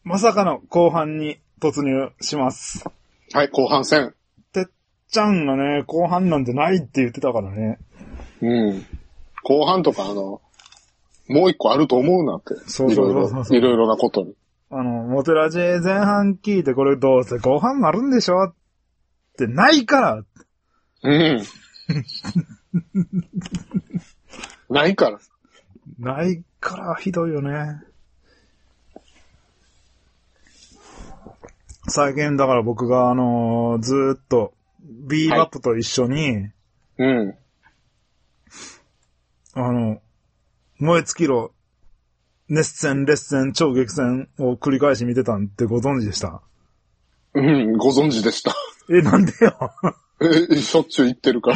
まさかの後半に突入します。 はい、後半戦。 てっちゃんがね、後半なんてないって言ってたからね。 うん。後半とかもう一個あると思うなって。 そうそうそうそう。 いろいろなことに。 モテラジ前半聞いてこれどうせ後半あるんでしょってないから。 うん。ないから。 ないからひどいよね。最近だから僕がずーっとビーバップと一緒に、 うん。 燃え尽きろ、熱戦、烈戦、超激戦を繰り返し見てたんってご存知でした？ うん、ご存知でした。 なんでよ。 しょっちゅう言ってるから。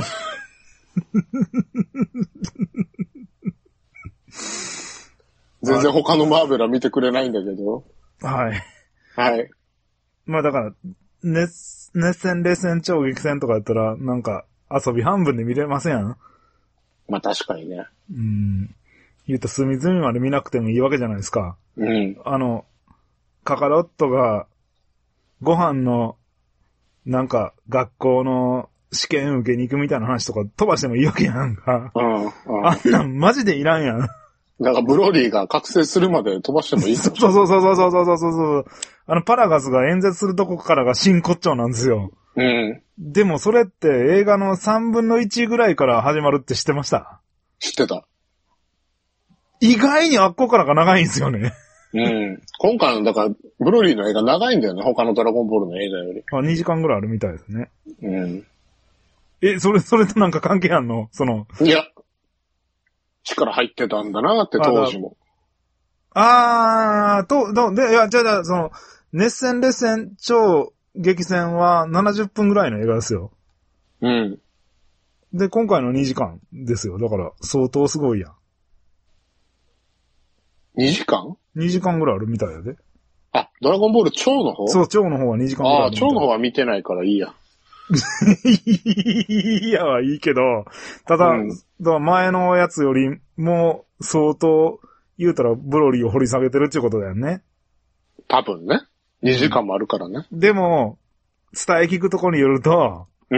全然他のマーベラ見てくれないんだけど。 はい。 はい。 まあだから、熱戦、烈戦、超激戦とかやったら、なんか遊び半分で見れません？ まあ確かにね。 言った隅々まで見なくてもいいわけじゃないですか。 うん。 カカロットが、ご飯の、なんか、学校の試験受けに行くみたいな話とか飛ばしてもいいわけやんか。あんなんマジでいらんやん。 なんかブロリーが覚醒するまで飛ばしてもいい。 そう。パラガスが演説するとこからが真骨頂なんですよ。 うん。 でもそれって映画の3分の1ぐらいから始まるって知ってました？ 知ってた。 意外にあっこからが長いんですよね。 うん。今回の、だから、ブロリーの映画長いんだよね。他のドラゴンボールの映画より。 2時間ぐらいあるみたいですね。 うん。 それとなんか関係あんの？ いや、力入ってたんだなって当時も。 熱戦、烈戦、超激戦は70分ぐらいの映画ですよ。 うん。 で、今回の2時間ですよ。だから、相当すごいやん。 2時間 ?2 時間ぐらいあるみたいやで。 あ、ドラゴンボール超の方？ そう、超の方は2時間ぐらいあるみたい。 超の方は見てないからいいや。 いやはいいけど、ただ、前のやつよりも相当言うたらブロリーを掘り下げてるっていうことだよね。 多分ね。2時間もあるからね。 でも、伝え聞くところによると、 うん。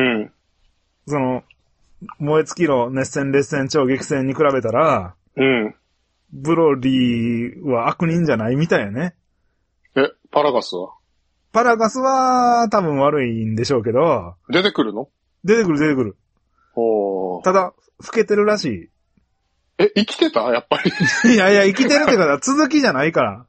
燃え尽きろ、熱戦、烈戦、超激戦に比べたら、 うん。 ブロリーは悪人じゃないみたいよね。 パラガスは？ パラガスは多分悪いんでしょうけど。 出てくるの？ 出てくる。ただ、老けてるらしい。 生きてた？やっぱり。 いや、生きてるってことは続きじゃないから。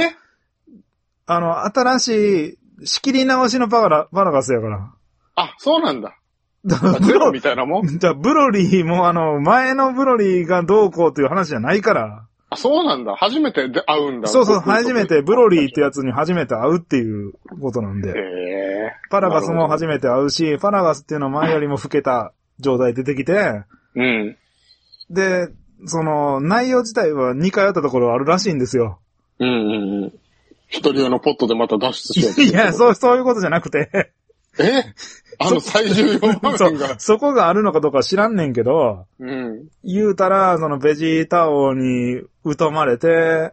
新しい仕切り直しのパラガスやから。 あ、そうなんだ。ゼロみたいなもん？ じゃあ、ブロリーも前のブロリーがどうこうという話じゃないから。 あ、そうなんだ。初めて会うんだ。 そう、初めて、ブロリーってやつに初めて会うっていうことなんで。パラガスも初めて会うし、パラガスっていうのは前よりも老けた状態で出てきて、 うん。 で、内容自体は2回あったところあるらしいんですよ。 一人用のポットでまた脱出しようと。 いや、そういうことじゃなくて。 最重要場面が。 そこがあるのかどうか知らんねんけど、言うたら、ベジータ王に疎まれて、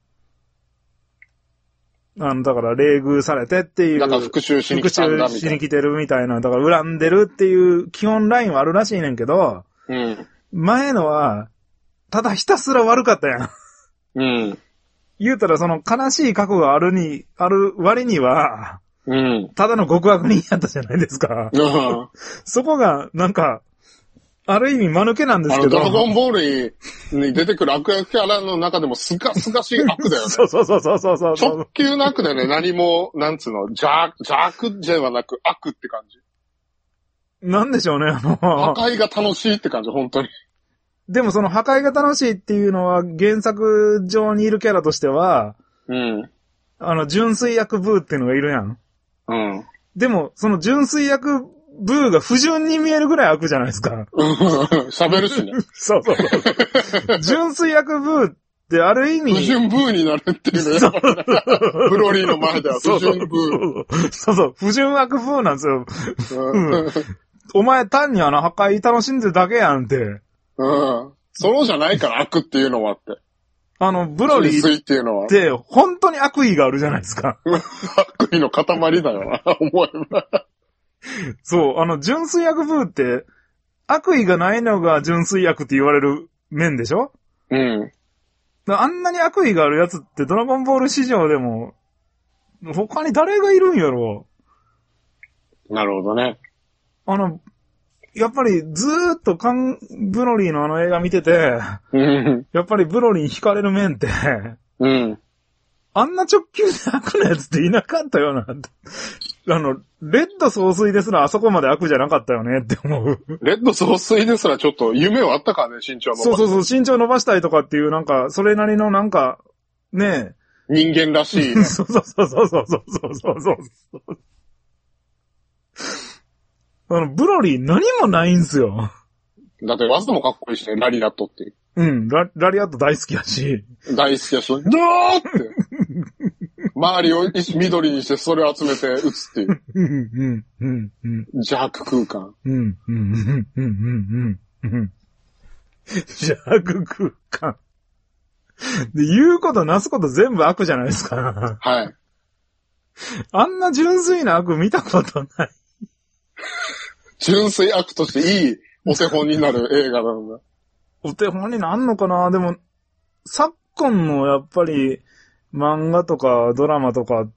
だから、冷遇されてっていう。 だから復讐しに来たんだみたいな。復讐しに来てるみたいな。だから、恨んでるっていう基本ラインはあるらしいねんけど、前のは、ただひたすら悪かったやん。言うたら、悲しい過去がある割には、ただの極悪人やったじゃないですか。そこが、なんか、ある意味間抜けなんですけど。 ドラゴンボールに出てくる悪役キャラの中でもすがしい悪だよね。 そう。 直球の悪だよね。何も、なんつうの、邪悪ではなく悪って感じ。 なんでしょうね、 破壊が楽しいって感じ、本当に。 でも破壊が楽しいっていうのは原作上にいるキャラとしては、純粋役ブーっていうのがいるやん。でも、純粋役ブーが不純に見えるぐらい悪じゃないですか。 喋るしね。 そう。純粋役ブーってある意味。 不純ブーになるっていうね。ブロリーの前では不純ブー。 そう。不純悪ブーなんですよ。お前単に破壊楽しんでるだけやんって。 そうじゃないから悪っていうのはって。 ブロリ純粋っていうのは。 ーって、本当に悪意があるじゃないですか。 悪意の塊だよな、思えば。 そう、純粋悪ブーって、悪意がないのが純粋悪って言われる面でしょ？ うん。 あんなに悪意があるやつってドラゴンボール史上でも、他に誰がいるんやろ？ なるほどね。 やっぱりずーっとブロリーの映画見てて、やっぱりブロリーに惹かれる面って、 うん。 あんな直球で悪なやつっていなかったよな。レッド総帥ですらあそこまで悪じゃなかったよねって思う。 レッド総帥ですらちょっと夢はあったからね、身長伸ばそうそうそう、身長伸ばしたいとかっていうなんか、それなりのなんか、ねえ。人間らしい、ね。 そうそうそうそうそうそうそう。ブロリー何もないんすよ。 だって技もかっこいいしね、ラリアットっていう。 うん、ラリアット大好きやし。 大好きやし、ドーって。周りを緑にしてそれを集めて撃つっていう。邪悪空間。 邪悪空間。で、言うことなすこと全部悪じゃないですか。 はい。 あんな純粋な悪見たことない。 純粋悪としていいお手本になる映画なんだ。 お手本になんのかな？でも、昨今のやっぱり漫画とかドラマとかって、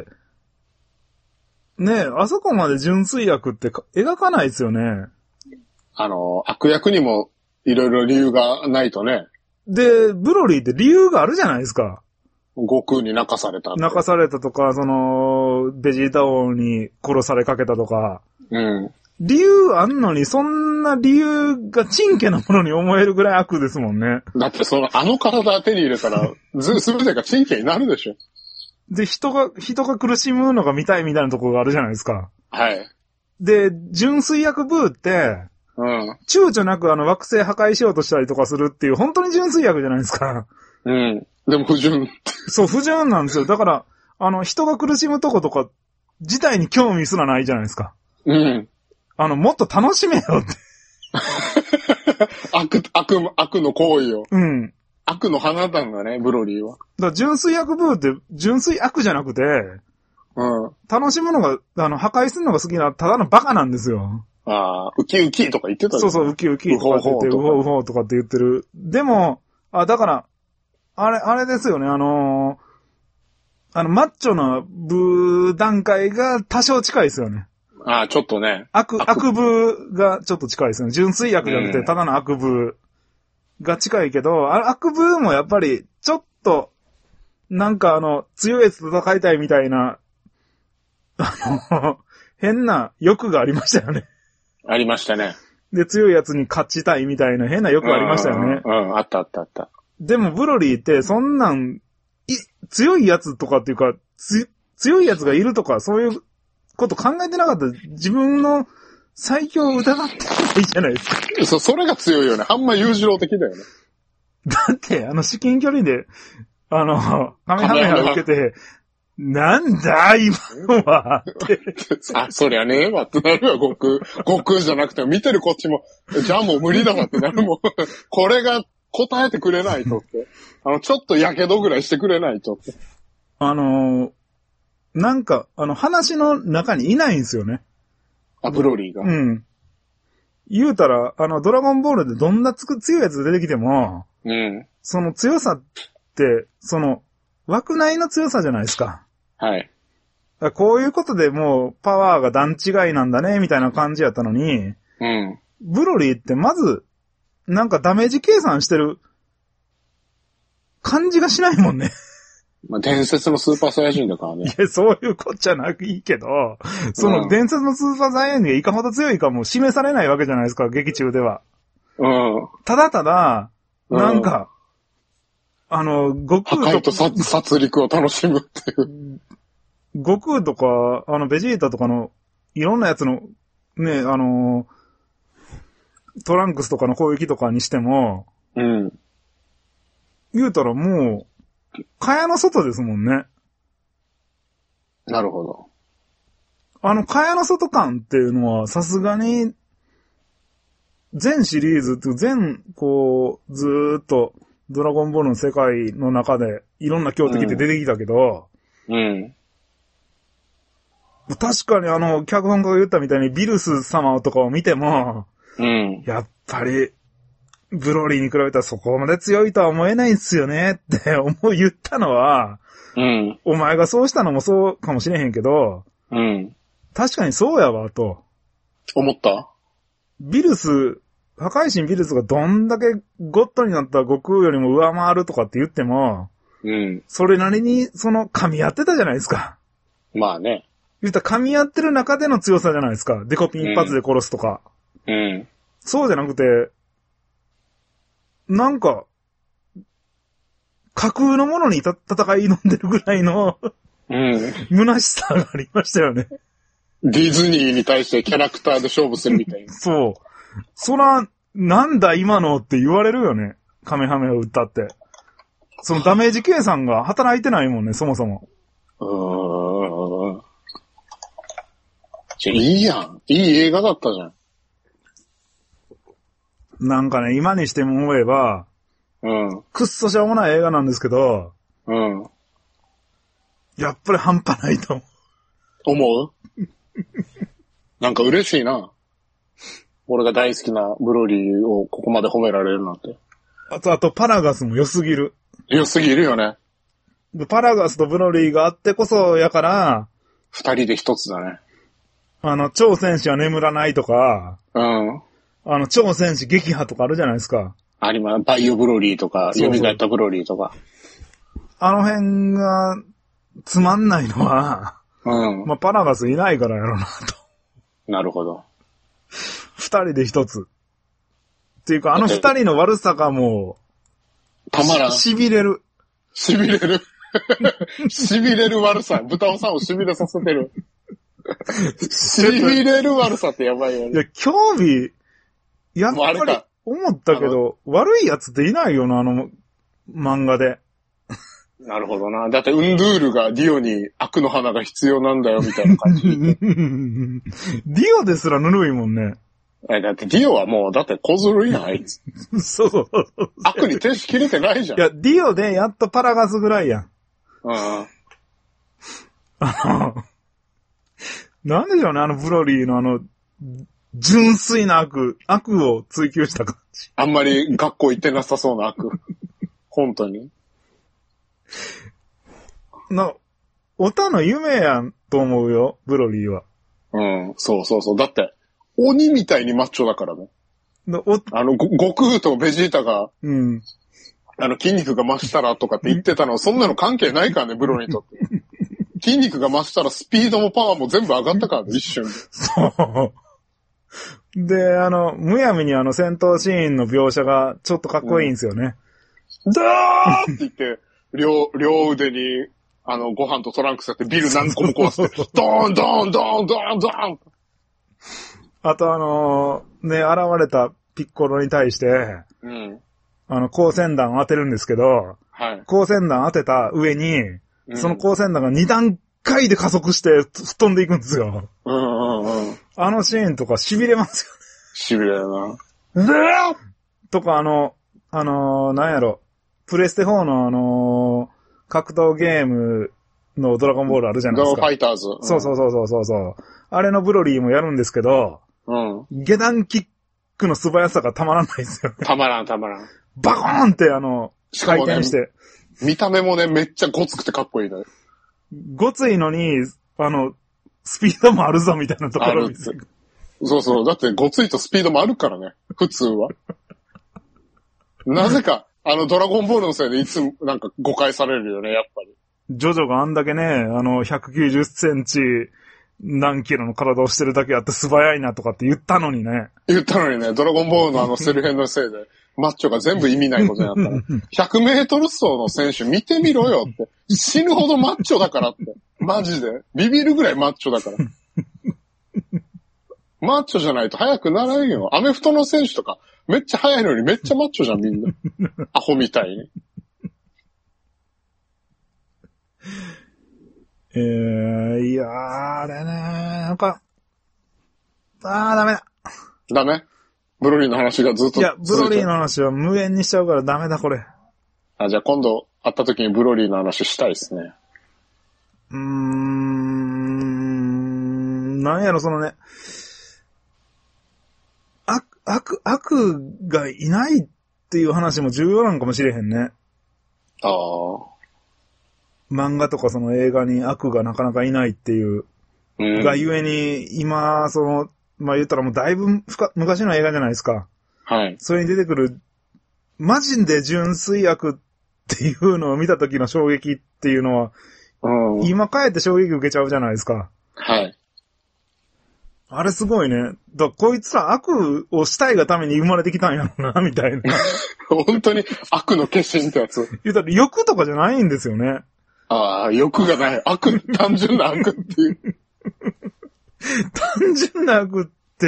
ねえ、あそこまで純粋悪って描かないですよね。 悪役にもいろいろ理由がないとね。 で、ブロリーって理由があるじゃないですか。 悟空に泣かされた。 泣かされたとか、ベジータ王に殺されかけたとか。 うん。 理由あんのに、そんな理由がチンケなものに思えるぐらい悪ですもんね。 だって体手に入れたら、すべてがチンケになるでしょ。 で、人が苦しむのが見たいみたいなところがあるじゃないですか。 はい。 で、純粋悪ブーって、 うん。 躊躇なく惑星破壊しようとしたりとかするっていう、本当に純粋悪じゃないですか。 うん。でも不純。 そう、不純なんですよ。だから、人が苦しむとことか、自体に興味すらないじゃないですか。 うん。 もっと楽しめよって。 悪の行為を。 うん。 悪の花なんだね、ブロリーは。 だから純粋悪ブーって、純粋悪じゃなくて、 うん。 楽しむのが、破壊するのが好きな、ただのバカなんですよ。 ああ、ウキウキとか言ってたそうそう、ウキウキとかって言って、ウホウホとかって言ってる。でも、だから、あれですよね、マッチョな部段階が多少近いですよね。 ああ、ちょっとね。 悪部がちょっと近いですよね。純粋悪じゃなくて、ただの悪部が近いけど、悪部もやっぱり、ちょっと、なんか強いやつと戦いたいみたいな、変な欲がありましたよね。 ありましたね。 で、強いやつに勝ちたいみたいな変な欲がありましたよね。 うん、あった。 でも、ブロリーって、そんなん、強いやつとかっていうか、強いやつがいるとか、そういうこと考えてなかった。自分の最強を疑ってないじゃないですか。 それが強いよね。あんま裕次郎的だよね。 だって、至近距離で、カメハメハ受けて、なんだ、今のは。 あ、そりゃねえわってなるわ、悟空じゃなくて、見てるこっちも、じゃあもう無理だわってなるもん。これが答えてくれないとって。ちょっとやけどぐらいしてくれないとって。 なんか、話の中にいないんですよね。 ブロリーが。 うん。言うたら、ドラゴンボールでどんな強いやつ出てきても、 うん。 その強さって、枠内の強さじゃないですか。 はい。 こういうことでもうパワーが段違いなんだね、みたいな感じやったのに、 うん。 ブロリーってまず、なんかダメージ計算してる感じがしないもんね。 まあ、伝説のスーパーサイヤ人だからね。 いや、そういうこっちゃないけど、その伝説のスーパーサイヤ人がいかほど強いかも示されないわけじゃないですか、劇中では。 うん。 ただただ、なんか、悟空破壊と殺戮を楽しむっていう。 悟空とか、ベジータとかの、いろんなやつの、ね、トランクスとかの攻撃とかにしても、 うん。 言うたらもう、蚊帳の外ですもんね。 なるほど。 蚊帳の外感っていうのは、さすがに、全シリーズって、ずーっとドラゴンボールの世界の中でいろんな強敵って出てきたけど、 うん。 確かに脚本家が言ったみたいにビルス様とかを見ても、 うん。 やっぱり、ブロリーに比べたらそこまで強いとは思えないんすよねって言ったのは、 うん。 お前がそうしたのもそうかもしれへんけど、 うん。 確かにそうやわ、と。 思った？ ビルス、破壊神ビルスがどんだけゴッドになった悟空よりも上回るとかって言っても、 うん。 それなりに噛み合ってたじゃないですか。 まあね。 言ったら噛み合ってる中での強さじゃないですか。デコピン一発で殺すとか。 うん。 そうじゃなくて、なんか、架空のものに戦い挑んでるぐらいの、 うん。 虚しさがありましたよね。 ディズニーに対してキャラクターで勝負するみたいな。 そう。そら、なんだ今のって言われるよね。カメハメを撃ったって。そのダメージ計算が働いてないもんね、そもそも。 いいやん。いい映画だったじゃん。 なんかね、今にしても思えば、 うん。 くっそしょうもない映画なんですけど、 うん。 やっぱり半端ないと思うなんか嬉しいな。俺が大好きなブロリーをここまで褒められるなんて。 あとパラガスも良すぎる。 良すぎるよね。 パラガスとブロリーがあってこそやから、 二人で一つだね。 超戦士は眠らないとか、 うん。 超戦士撃破とかあるじゃないですか。 あります。バイオブロリーとか、蘇ったブロリーとか。 あの辺がつまんないのは、 うん。 まあ、パラガスいないからやろうなと。 なるほど。 二人で一つ。っていうか、二人の悪さがもう、 たまらん。 痺れる。 痺れる。痺れる悪さ。豚尾さんを痺れさせてる。痺れる悪さってやばいよね。 いや、興味、やっぱり思ったけど、悪いやつっていないよな、漫画で。 なるほどな。だってウンドゥールがディオに悪の花が必要なんだよみたいな感じ。 ディオですらぬるいもんね。 だってディオはもう、だって小ずるいな、あいつ。 そう。 悪に手し切れてないじゃん。 いや、ディオでやっとパラガスぐらいやん。 うん。 なんでしょうね、ブロリーの純粋な悪を追求した感じ。 あんまり学校行ってなさそうな悪。本当に。 オタの夢やんと思うよ、ブロリーは。 うん、そう。だって、鬼みたいにマッチョだからね。悟空とベジータが、 うん。 筋肉が増したらとかって言ってたの、そんなの関係ないからね、ブロリーにとって。筋肉が増したらスピードもパワーも全部上がったからね、一瞬で。 そう。で、むやみに戦闘シーンの描写がちょっとかっこいいんですよね。 ダーって言って、両腕に、ご飯とトランクスやってビル何個も壊して、ドーンドーンドーンドーンドーンあと現れたピッコロに対して、 うん。 光線弾を当てるんですけど、 はい。 光線弾当てた上に、その光線弾が2段階で加速して吹っ飛んでいくんですよ。あのシーンとか痺れますよね。痺れるな。 とかなんやろ、プレステ4の格闘ゲームのドラゴンボールあるじゃないですか。 ドラゴンファイターズ。 そう。あれのブロリーもやるんですけど、 うん。 下段キックの素早さがたまらないですよね。 たまらん。 バコーンって回転して。 見た目もね、めっちゃごつくてかっこいいね。 ごついのに、スピードもあるぞみたいなところに。 そう。だってごついとスピードもあるからね。普通は。なぜか、ドラゴンボールのせいでいつもなんか誤解されるよね、やっぱり。 ジョジョがあんだけね、190センチ何キロの体をしてるだけあって素早いなとかって言ったのにね。 ドラゴンボールのセル編のせいで、マッチョが全部意味ないことになったら、100メートル走の選手見てみろよって。死ぬほどマッチョだからって。マジで。ビビるぐらいマッチョだから。マッチョじゃないと速くならんよ。アメフトの選手とか、めっちゃ速いのにめっちゃマッチョじゃん、みんな。アホみたいに。 いやー、あれね、なんか、ダメだ。 ダメ？ブロリーの話がずっと。 いや、ブロリーの話は無限にしちゃうからダメだ、これ。 あ、じゃあ今度会った時にブロリーの話したいですね。 なんやろ、そのね、悪がいないっていう話も重要なのかもしれへんね。 ああ。 漫画とかその映画に悪がなかなかいないっていう。がゆえに、今、まあ言ったらもうだいぶ昔の映画じゃないですか。 はい。 それに出てくる、マジで純粋悪っていうのを見た時の衝撃っていうのは、今帰って衝撃受けちゃうじゃないですか。 はい。 あれすごいね。こいつら悪をしたいがために生まれてきたんやろな、みたいな。 本当に悪の化身ってやつ。 言ったら欲とかじゃないんですよね。 ああ、欲がない。単純な悪っていう。 単純な悪って、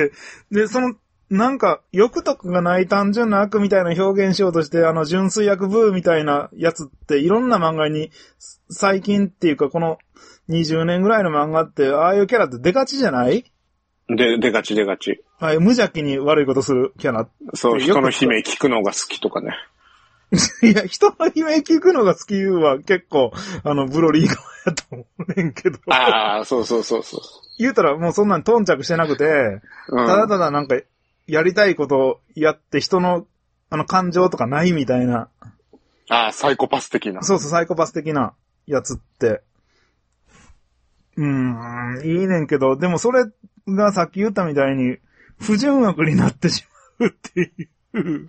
で、なんか、欲とかがない単純な悪みたいな表現しようとして、純粋悪ブーみたいなやつって、いろんな漫画に、最近っていうか、この20年ぐらいの漫画って、ああいうキャラって出がちじゃない？ 出がち。 はい、無邪気に悪いことするキャラ。 そう、人の悲鳴聞くのが好きとかね。 いや、人の悲鳴聞くのが好きは結構、ブロリー側やと思うねんけど。 ああ、そう。 言うたらもうそんなん頓着してなくて、ただただなんか、やりたいことをやって人の、感情とかないみたいな。 ああ、サイコパス的な。 そう、サイコパス的なやつって。いいねんけど、でもそれがさっき言ったみたいに、不純悪になってしまうっていう。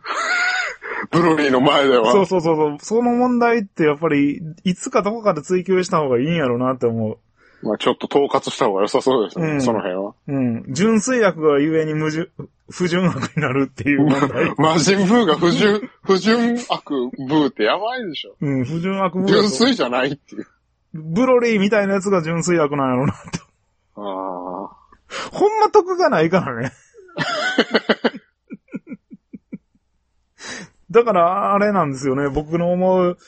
ブロリーの前では。 そう。その問題ってやっぱり、いつかどこかで追求した方がいいんやろうなって思う。 まあちょっと統括した方が良さそうですね、その辺は。 純粋悪がゆえに不純悪になるっていう問題。 魔人ブーが不純悪ブーってやばいでしょ。 不純悪ブー。 純粋じゃないっていう。 ブロリーみたいなやつが純粋悪なんやろうなって。 ああ。 ほんま得がないからね。だから、あれなんですよね。僕の思う、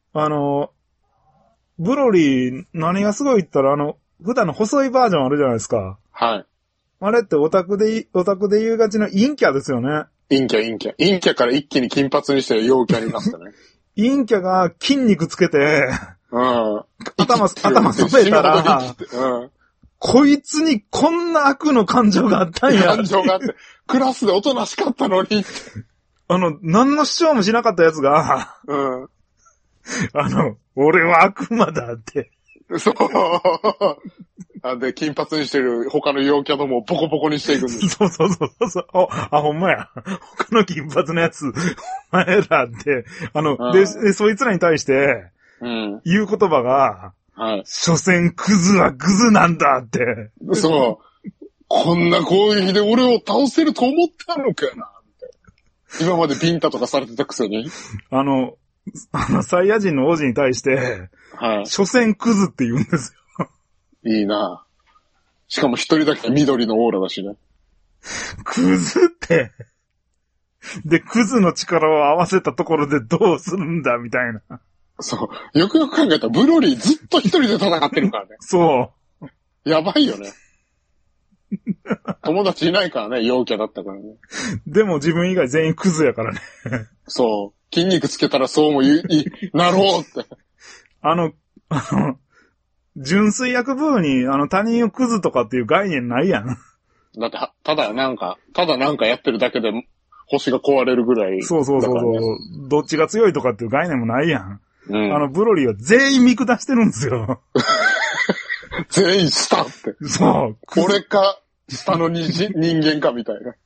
ブロリー、何がすごいって言ったら、普段の細いバージョンあるじゃないですか。 はい。 あれってオタクで言うがちの陰キャですよね。 陰キャから一気に金髪にして陽キャになったね。 陰キャが筋肉つけて、頭染めたら、こいつにこんな悪の感情があったんや。 感情があって、クラスでおとなしかったのに。 何の主張もしなかったやつが、俺は悪魔だって。 そう。で、金髪にしてる他の陽キャどもをボコボコにしていくんです。 そう。ほんまや。他の金髪のやつ、お前らって、で、そいつらに対して、言う言葉が、所詮クズはクズなんだって。 そう。こんな攻撃で俺を倒せると思ったのかな。今までビンタとかされてたくせに。サイヤ人の王子に対して、所詮クズって言うんですよ。 いいな。しかも一人だけ緑のオーラだしね。 クズって。で、クズの力を合わせたところでどうするんだみたいな。 そう。よくよく考えたらブロリーずっと一人で戦ってるからね。 そう。 やばいよね。友達いないからね、陽キャだったからね。 でも自分以外全員クズやからね。 そう。筋肉つけたらそうもなろうって。 純粋悪ブーに、他人をクズとかっていう概念ないやん。 だって、ただなんかやってるだけで星が壊れるぐらい、ね。 そう。どっちが強いとかっていう概念もないやん。ブロリーは全員見下してるんですよ。 全員下って。 そう。 俺か、下の人間かみたいな。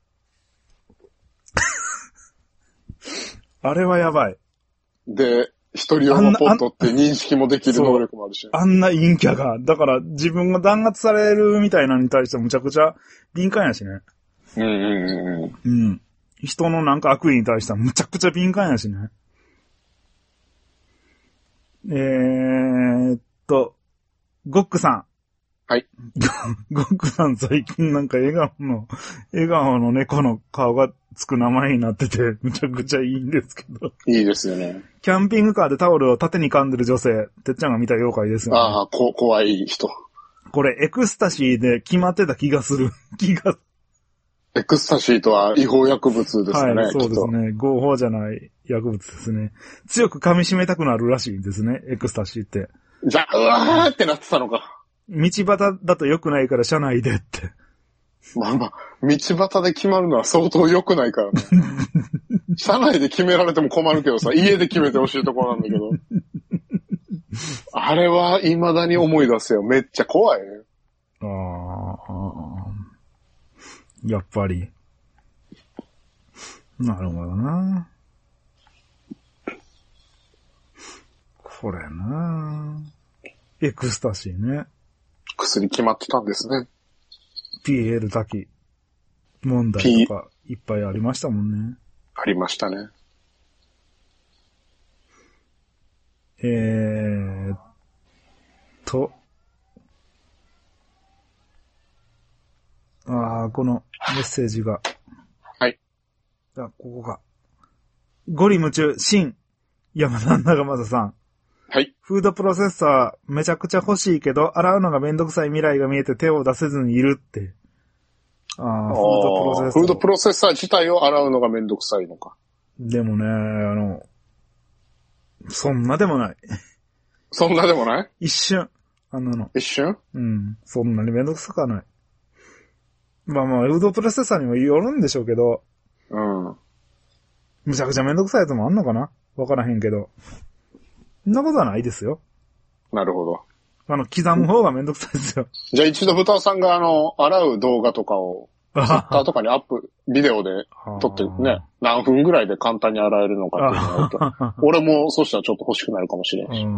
あれはやばい。 で、一人用のポットって認識もできる能力もあるし。 あんな陰キャが。だから自分が弾圧されるみたいなのに対してむちゃくちゃ敏感やしね。人のなんか悪意に対してはむちゃくちゃ敏感やしね。ゴックさん。 はい。 ゴックさん最近なんか笑顔の猫の顔がつく名前になってて、むちゃくちゃいいんですけど。 いいですよね。 キャンピングカーでタオルを縦に噛んでる女性、てっちゃんが見た妖怪ですよね。 ああ、怖い人。 これエクスタシーで決まってた気がする。 エクスタシーとは違法薬物ですね。 はい、そうですね。合法じゃない薬物ですね。強く噛み締めたくなるらしいんですね、エクスタシーって。 じゃあ、うわーってなってたのか。 道端だと良くないから車内でって。 まあまあ、道端で決まるのは相当良くないからね。車内で決められても困るけどさ、家で決めてほしいところなんだけど。あれは未だに思い出すよ。めっちゃ怖いね。 ああ、やっぱり。なるほどな。これな。エクスタシーね。 薬決まってたんですね。 PL 滝問題とかいっぱいありましたもんね。 ありましたね。 このメッセージが。 はい。 ここが。ゴリ夢中、新、山田長政さん。 はい。 フードプロセッサーめちゃくちゃ欲しいけど、洗うのがめんどくさい未来が見えて手を出せずにいるって。フードプロセッサー自体を洗うのがめんどくさいのか。 でもね、そんなでもない。 そんなでもない？ 一瞬。 一瞬？ うん。そんなにめんどくさくはない。まあまあ、フードプロセッサーにもよるんでしょうけど。 うん。 むちゃくちゃめんどくさいやつもあんのかな？わからへんけど。そんなことはないですよ。 なるほど。 刻む方がめんどくさいですよ。 じゃあ一度豚尾さんが洗う動画とかを、ツイッターとかにビデオで撮ってね、何分ぐらいで簡単に洗えるのかっていうのをと。俺もそうしたらちょっと欲しくなるかもしれんし。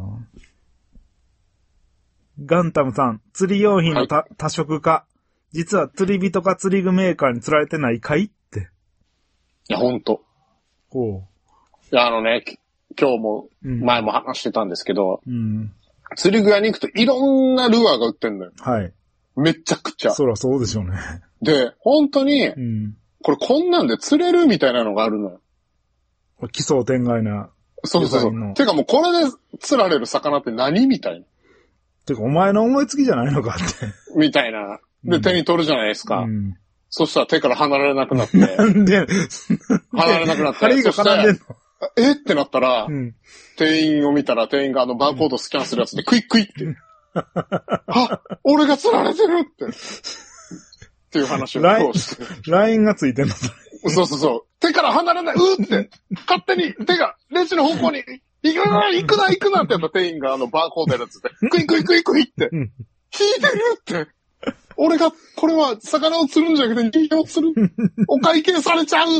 ガンタムさん、釣り用品の多色化。実は釣り人か釣り具メーカーに釣られてないかいって。 いや、ほんと。 ほう。 いや、今日も、前も話してたんですけど、 うん、 釣り具屋に行くといろんなルアーが売ってんのよ。 はい。 めちゃくちゃ。 そらそうでしょうね。 で、本当に、これこんなんで釣れるみたいなのがあるのよ。 奇想天外な。 そうそうそう。てかもうこれで釣られる魚って何みたいな。 てかお前の思いつきじゃないのかって。みたいな。で、手に取るじゃないですか。そしたら手から離れなくなって。 なんで離れなくなって。 針が絡んでんのってなったら、店員を見たら店員がバーコードスキャンするやつでクイックイって。あ、俺が釣られてるって。っていう話をして。 ラインがついてんのそうそうそう。手から離れない、って。勝手に手がレジの方向に行くなってやった店員がバーコードやるやつで、クイッって。引いてるって。俺が、これは魚を釣るんじゃなくて人間を釣る。お会計されちゃうって。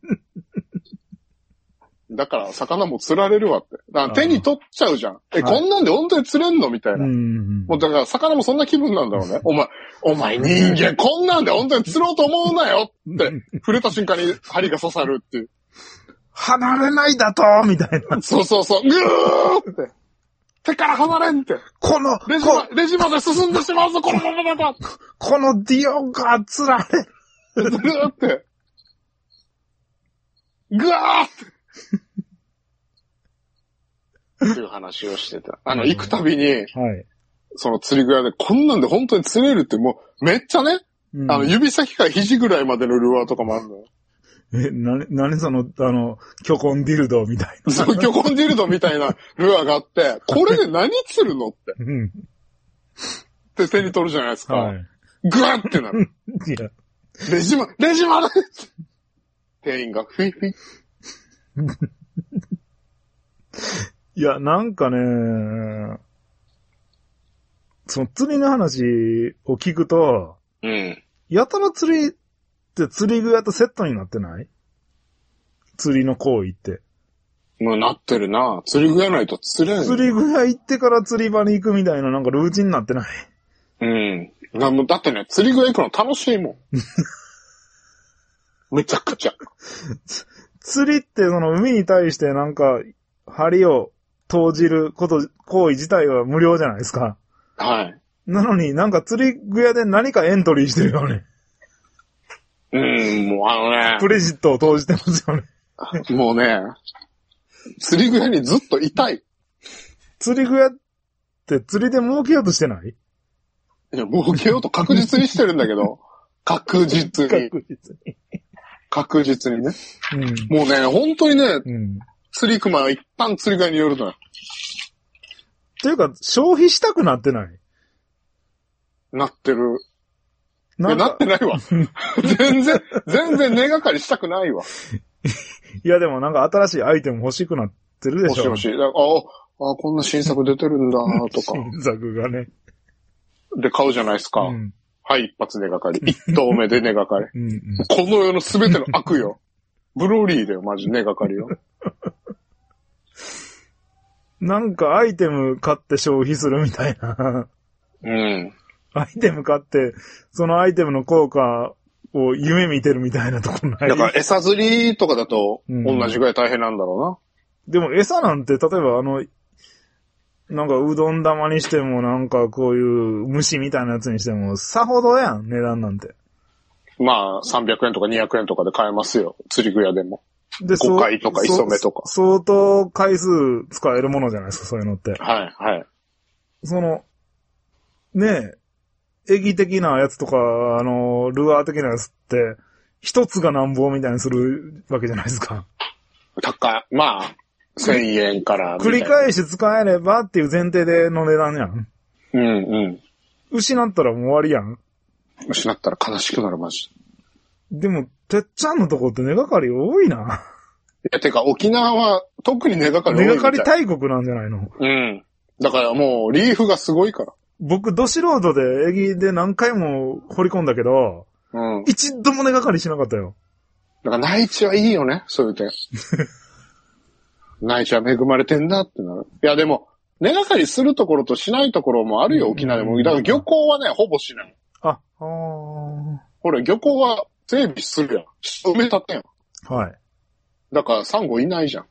だから魚も釣られるわって。だから手に取っちゃうじゃん。こんなんで本当に釣れんのみたいな。もうだから魚もそんな気分なんだろうね。お前人間こんなんで本当に釣ろうと思うなよって。触れた瞬間に針が刺さるっていう。 離れないだとみたいな。 そう。ぐーって。手から離れんって。レジまで進んでしまうぞ、このままだと。 このディオが釣られる。 ぐーって。ぐわーって。っていう話をしてた。行くたびに、はい、その釣り具屋で、こんなんで本当に釣れるってもう、めっちゃね、指先から肘ぐらいまでのルアーとかもあるのよ。 何その、巨根ディルドみたいな。 そう、巨根ディルドみたいなルアーがあって、これで何釣るのって。って手に取るじゃないですか。はい、グワッってなる。いや。レジまで店員がフィフィ。 いや、なんかね、その釣りの話を聞くと、やたら釣りって釣り具屋とセットになってない？釣りの行為って。 もうなってるな。釣り具屋ないと釣れん。 釣り具屋行ってから釣り場に行くみたいななんかルーチンになってない？ だってね、釣り具屋行くの楽しいもん。めちゃくちゃ。 釣りってその海に対してなんか針を投じる行為自体は無料じゃないですか。 はい。 なのになんか釣り具屋で何かエントリーしてるよね。 もうクレジットを投じてますよね。 もうね、釣り具屋にずっといたい。 釣り具屋って釣りで儲けようとしてない？ いや、儲けようと確実にしてるんだけど、 確実に。確実にね。うん、もうね、本当にね、うん、釣り熊は一旦釣り替えによるのよ。 っていうか、消費したくなってない？ なってる。なってないわ。全然根がかりしたくないわ。 いやでもなんか新しいアイテム欲しくなってるでしょ。 欲しい。こんな新作出てるんだ、とか。 新作がね。 で、買うじゃないですか。うん、はい、一発根がかり。一投目で根がかり。うんうん、この世のすべての悪よ。ブロリーだよ、マジ根がかりよ。 なんかアイテム買って消費するみたいな。うん。アイテム買って、そのアイテムの効果を夢見てるみたいなとこない？ だから餌釣りとかだと同じぐらい大変なんだろうな。うん、 でも餌なんて、例えばなんかうどん玉にしてもなんかこういう虫みたいなやつにしてもさほどやん、値段なんて。 まあ300円とか200円とかで買えますよ。釣り具屋でも。で、5回とか磯目とか。 相当回数使えるものじゃないですか、そういうのって。 はい、はい。 ねえ、エギ的なやつとか、ルアー的なやつって、一つがなんぼみたいにするわけじゃないですか。 まあ、1000円から繰り返し使えればっていう前提での値段やん。うんうん。失ったらもう終わりやん。 失ったら悲しくなる、マジでも、てっちゃんのとこって根がかり多いな。 いや、てか沖縄は特に根がかり多いみたい。 根がかり大国なんじゃないの？ うん。だからもう、リーフがすごいから。 僕、ド素人でエギで何回も掘り込んだけど、うん。一度も根がかりしなかったよ。 だから内地はいいよね、そういう点。内地は恵まれてんだってなる。いや、でも、根がかりするところとしないところもあるよ、沖縄でも。だから漁港はね、ほぼしない。ほら、漁港は整備するやん。埋め立てやん。はい。だから、サンゴいないじゃん。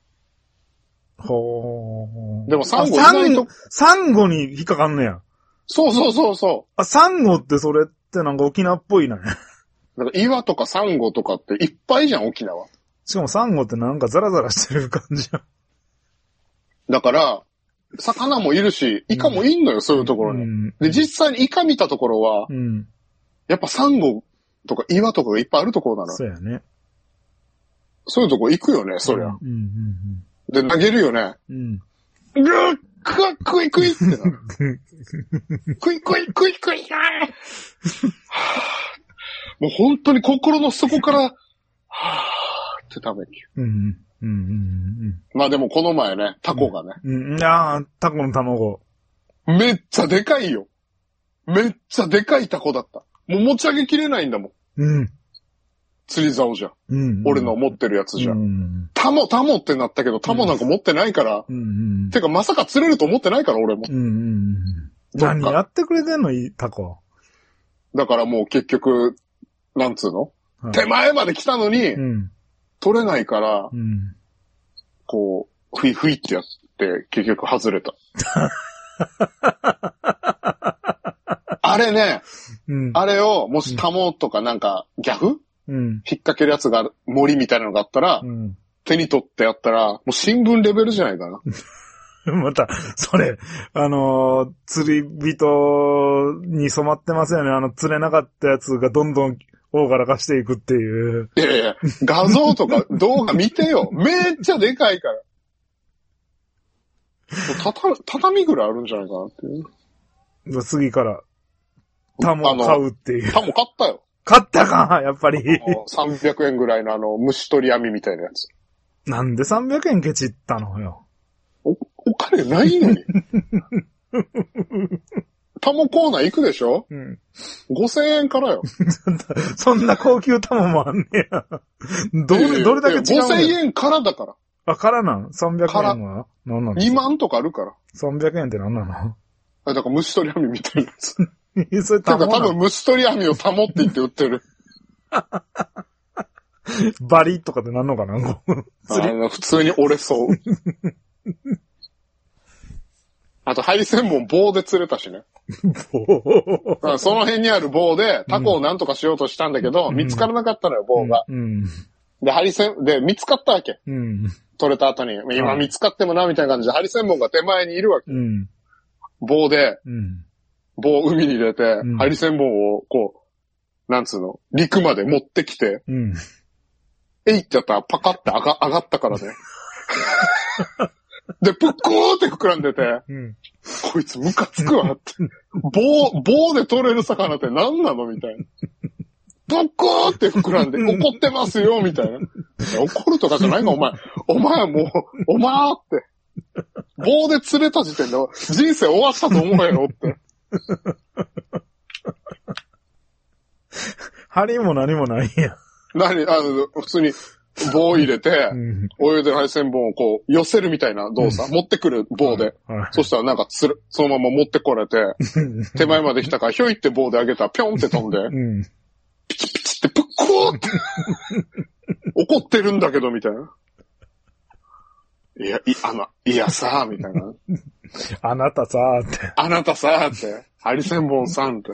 でも、サンゴいないと。 サンゴに引っかかんねや。 そう。 サンゴってそれってなんか沖縄っぽいな。 だから岩とかサンゴとかっていっぱいじゃん、沖縄。 しかもサンゴってなんかザラザラしてる感じや。 だから、魚もいるし、イカもいんのよ、そういうところに。で、実際にイカ見たところは、やっぱサンゴとか岩とかがいっぱいあるところなの。 そうやね。 そういうとこ行くよね、そりゃ。で、投げるよね。ぐークイクイってなる。クイもう本当に心の底から、はぁーってため息。まあでもこの前ね、タコがね。 タコの卵。 めっちゃでかいよ。めっちゃでかいタコだった。もう持ち上げきれないんだもん。釣り竿じゃ。俺の持ってるやつじゃ。タモってなったけど、タモなんか持ってないから。てかまさか釣れると思ってないから、俺も。 何やってくれてんの、タコ。 だからもう結局、なんつうの、手前まで来たのに、取れないから、こう、ふいってやって、結局外れた。あれね、あれを、もしタモとかなんか、ギャフ引っ掛けるやつが、森みたいなのがあったら、手に取ってやったら、もう新聞レベルじゃないかな。 また、それ、釣り人に染まってますよね。釣れなかったやつがどんどん大柄化していくっていう。 いや、画像とか動画見てよ。めっちゃでかいから。畳ぐらいあるんじゃないかなっていう。 次から、タモ買うっていう。 タモ買ったよ。 買ったかやっぱり。 300円ぐらいの虫取り網みたいなやつ。 なんで300円ケチったのよ。 お金ないのに。タモコーナー行くでしょ？ 5000 円からよ。 そんな高級タモもあんねや。どれだけ違うの？ 5000 円からだから。 からなん ?300 円は何なの？ 2 万とかあるから。 300円って何なの？ だから虫取り網みたいなやつ。それ多分虫取り網をタモって言って売ってる。 バリとかってなんのかな？ 普通に折れそう。あと、ハリセンボン棒で釣れたしね。棒その辺にある棒でタコをなんとかしようとしたんだけど、見つからなかったのよ、棒が。で、見つかったわけ。取れた後に。今見つかってもな、みたいな感じで、ハリセンボンが手前にいるわけ。棒で、棒を海に入れて、ハリセンボンをこう、 なんつうの、陸まで持ってきて、 うん。 えいってやったらパカって上がったからね。で、ぷっこーって膨らんでて、 うん。 こいつムカつくわって。棒で取れる魚って何なのみたいな。ぷっこーって膨らんで、怒ってますよみたいな。怒るとかじゃないか、お前はもう、お前って。棒で釣れた時点で人生終わったと思うやろって。 針も何もないやん。 普通に棒入れて、お湯で配線棒をこう寄せるみたいな動作、持ってくる棒で。そしたらなんかそのまま持ってこれて、手前まで来たからひょいって棒で上げたらぴょんって飛んで、ピチピチってぷっこーって。怒ってるんだけどみたいな。いやさーみたいな。 あなたさーって。 あなたさーって。ハリセンボンさんって。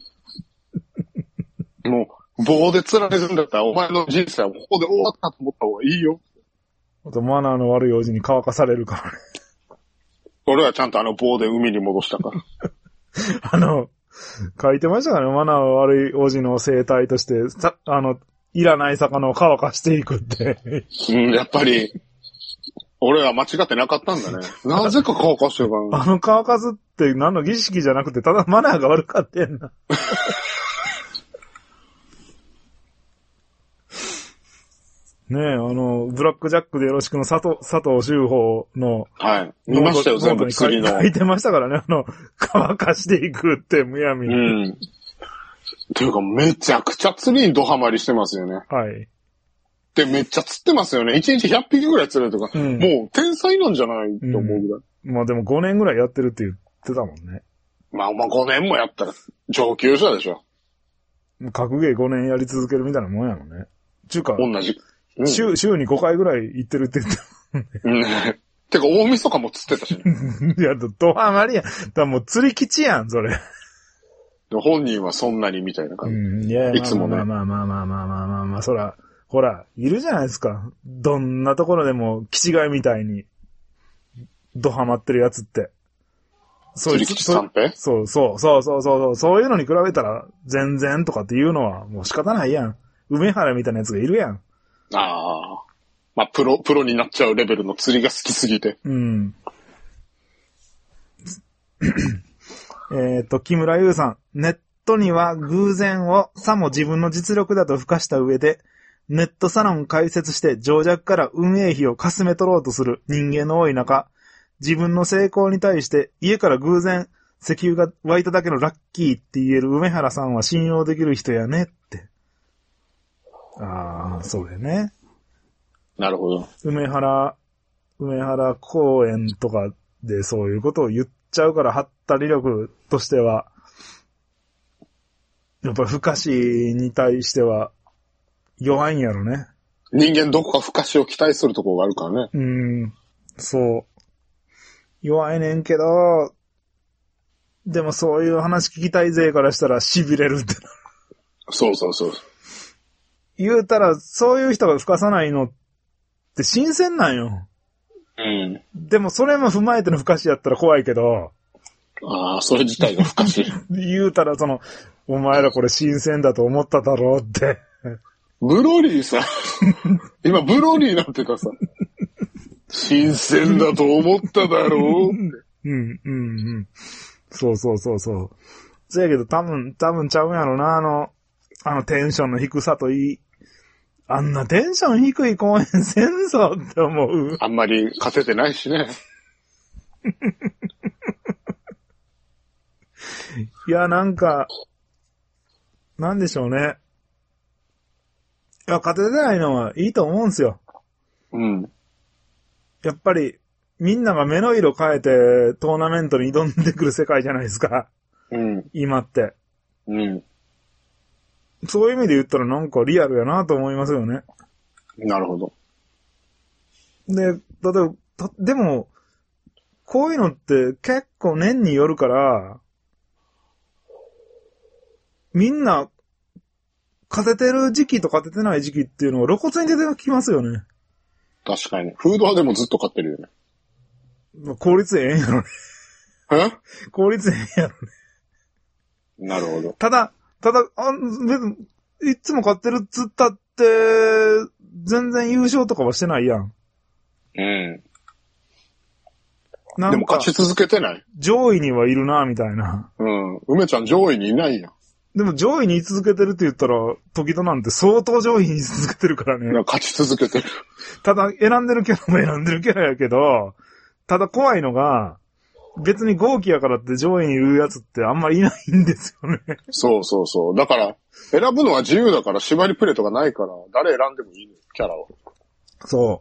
もう、棒で釣られるんだったら、お前の人生はここで終わったと思った方がいいよ。 あと、マナーの悪い王子に乾かされるからね。 俺はちゃんと棒で海に戻したから。 書いてましたからね、マナーの悪い王子の生態として、いらない魚を乾かしていくって。 やっぱり、俺は間違ってなかったんだね。なぜか乾かしてるからね。乾かすって何の儀式じゃなくて、ただマナーが悪かったんな。ねえ、ブラックジャックでよろしくの佐藤修法の。 はい。見ましたよ、全部釣りの。 書いてましたからね、乾かしていくってむやみに。 うん。というか、めちゃくちゃ釣りにドハマりしてますよね。 はい。 で、めっちゃ釣ってますよね。1日100匹ぐらい釣れるとか、もう天才なんじゃないと思うぐらい。 まあでも5年ぐらいやってるって言ってたもんね。 まあ5年もやったら上級者でしょ。 格ゲー5年やり続けるみたいなもんやもんね。ちゅうか、 同じ。 週に5回ぐらい行ってるって言ってたもんね。 てか大晦日も釣ってたしね。 いや、ドハマりやん。だからもう釣り基地やん、それ。 本人はそんなにみたいな感じ。いつもね。 まあ、そら、ほら、いるじゃないですか。どんなところでも、キチガイみたいに、ドハマってるやつって。 釣り基地三平？ そういうのに比べたら、全然とかっていうのは、もう仕方ないやん。梅原みたいなやつがいるやん。 ああ。まあ、プロになっちゃうレベルの釣りが好きすぎて。 うん。木村優さん。ネットには偶然をさも自分の実力だと付加した上で、ネットサロン開設して情弱から運営費をかすめ取ろうとする人間の多い中、自分の成功に対して家から偶然石油が湧いただけのラッキーって言える梅原さんは信用できる人やねって。ああ、そうやね。 なるほど。 梅原公園とかでそういうことを言っちゃうから発った理力としては、やっぱり不可視に対しては弱いんやろね。 人間どこか不可視を期待するところがあるからね。 そう。弱いねんけど、でもそういう話聞きたい勢からしたら痺れるってなる。 そう。 言うたら、そういう人が吹かさないのって新鮮なんよ。でもそれも踏まえての不可視やったら怖いけど。 ああ、それ自体が不可視。 言うたらお前らこれ新鮮だと思っただろうって。 ブロリーさ、今ブロリーなんてたさ、新鮮だと思っただろうって。 そう。そやけど多分ちゃうんやろな、テンションの低さといい。あんなテンション低い公演せんぞって思う。 あんまり勝ててないしね。 いや、なんでしょうね。いや、勝ててないのはいいと思うんすよ。やっぱり、みんなが目の色変えてトーナメントに挑んでくる世界じゃないですか。今って。そういう意味で言ったらなんかリアルやなと思いますよね。 なるほど。 で、でも、こういうのって結構年によるから、みんな、勝ててる時期と勝ててない時期っていうのが露骨に出てきますよね。 確かに。フードはでもずっと勝ってるよね。 効率ええんやろね。効率ええんやろね。 なるほど。 ただ、 いつも勝ってるっつったって、全然優勝とかはしてないやん。 うん。 なんかでも勝ち続けてない。 上位にはいるな、みたいな。 うん。梅ちゃん上位にいないやん。 でも上位に居続けてるって言ったら、時戸なんて相当上位に居続けてるからね。 勝ち続けてる。 ただ、選んでるキャラも選んでるキャラやけど、ただ怖いのが、別に豪気やからって上位にいるやつってあんまりいないんですよね。 そうそうそう。だから、選ぶのは自由だから縛りプレイとかないから、誰選んでもいいの、キャラを。 そう。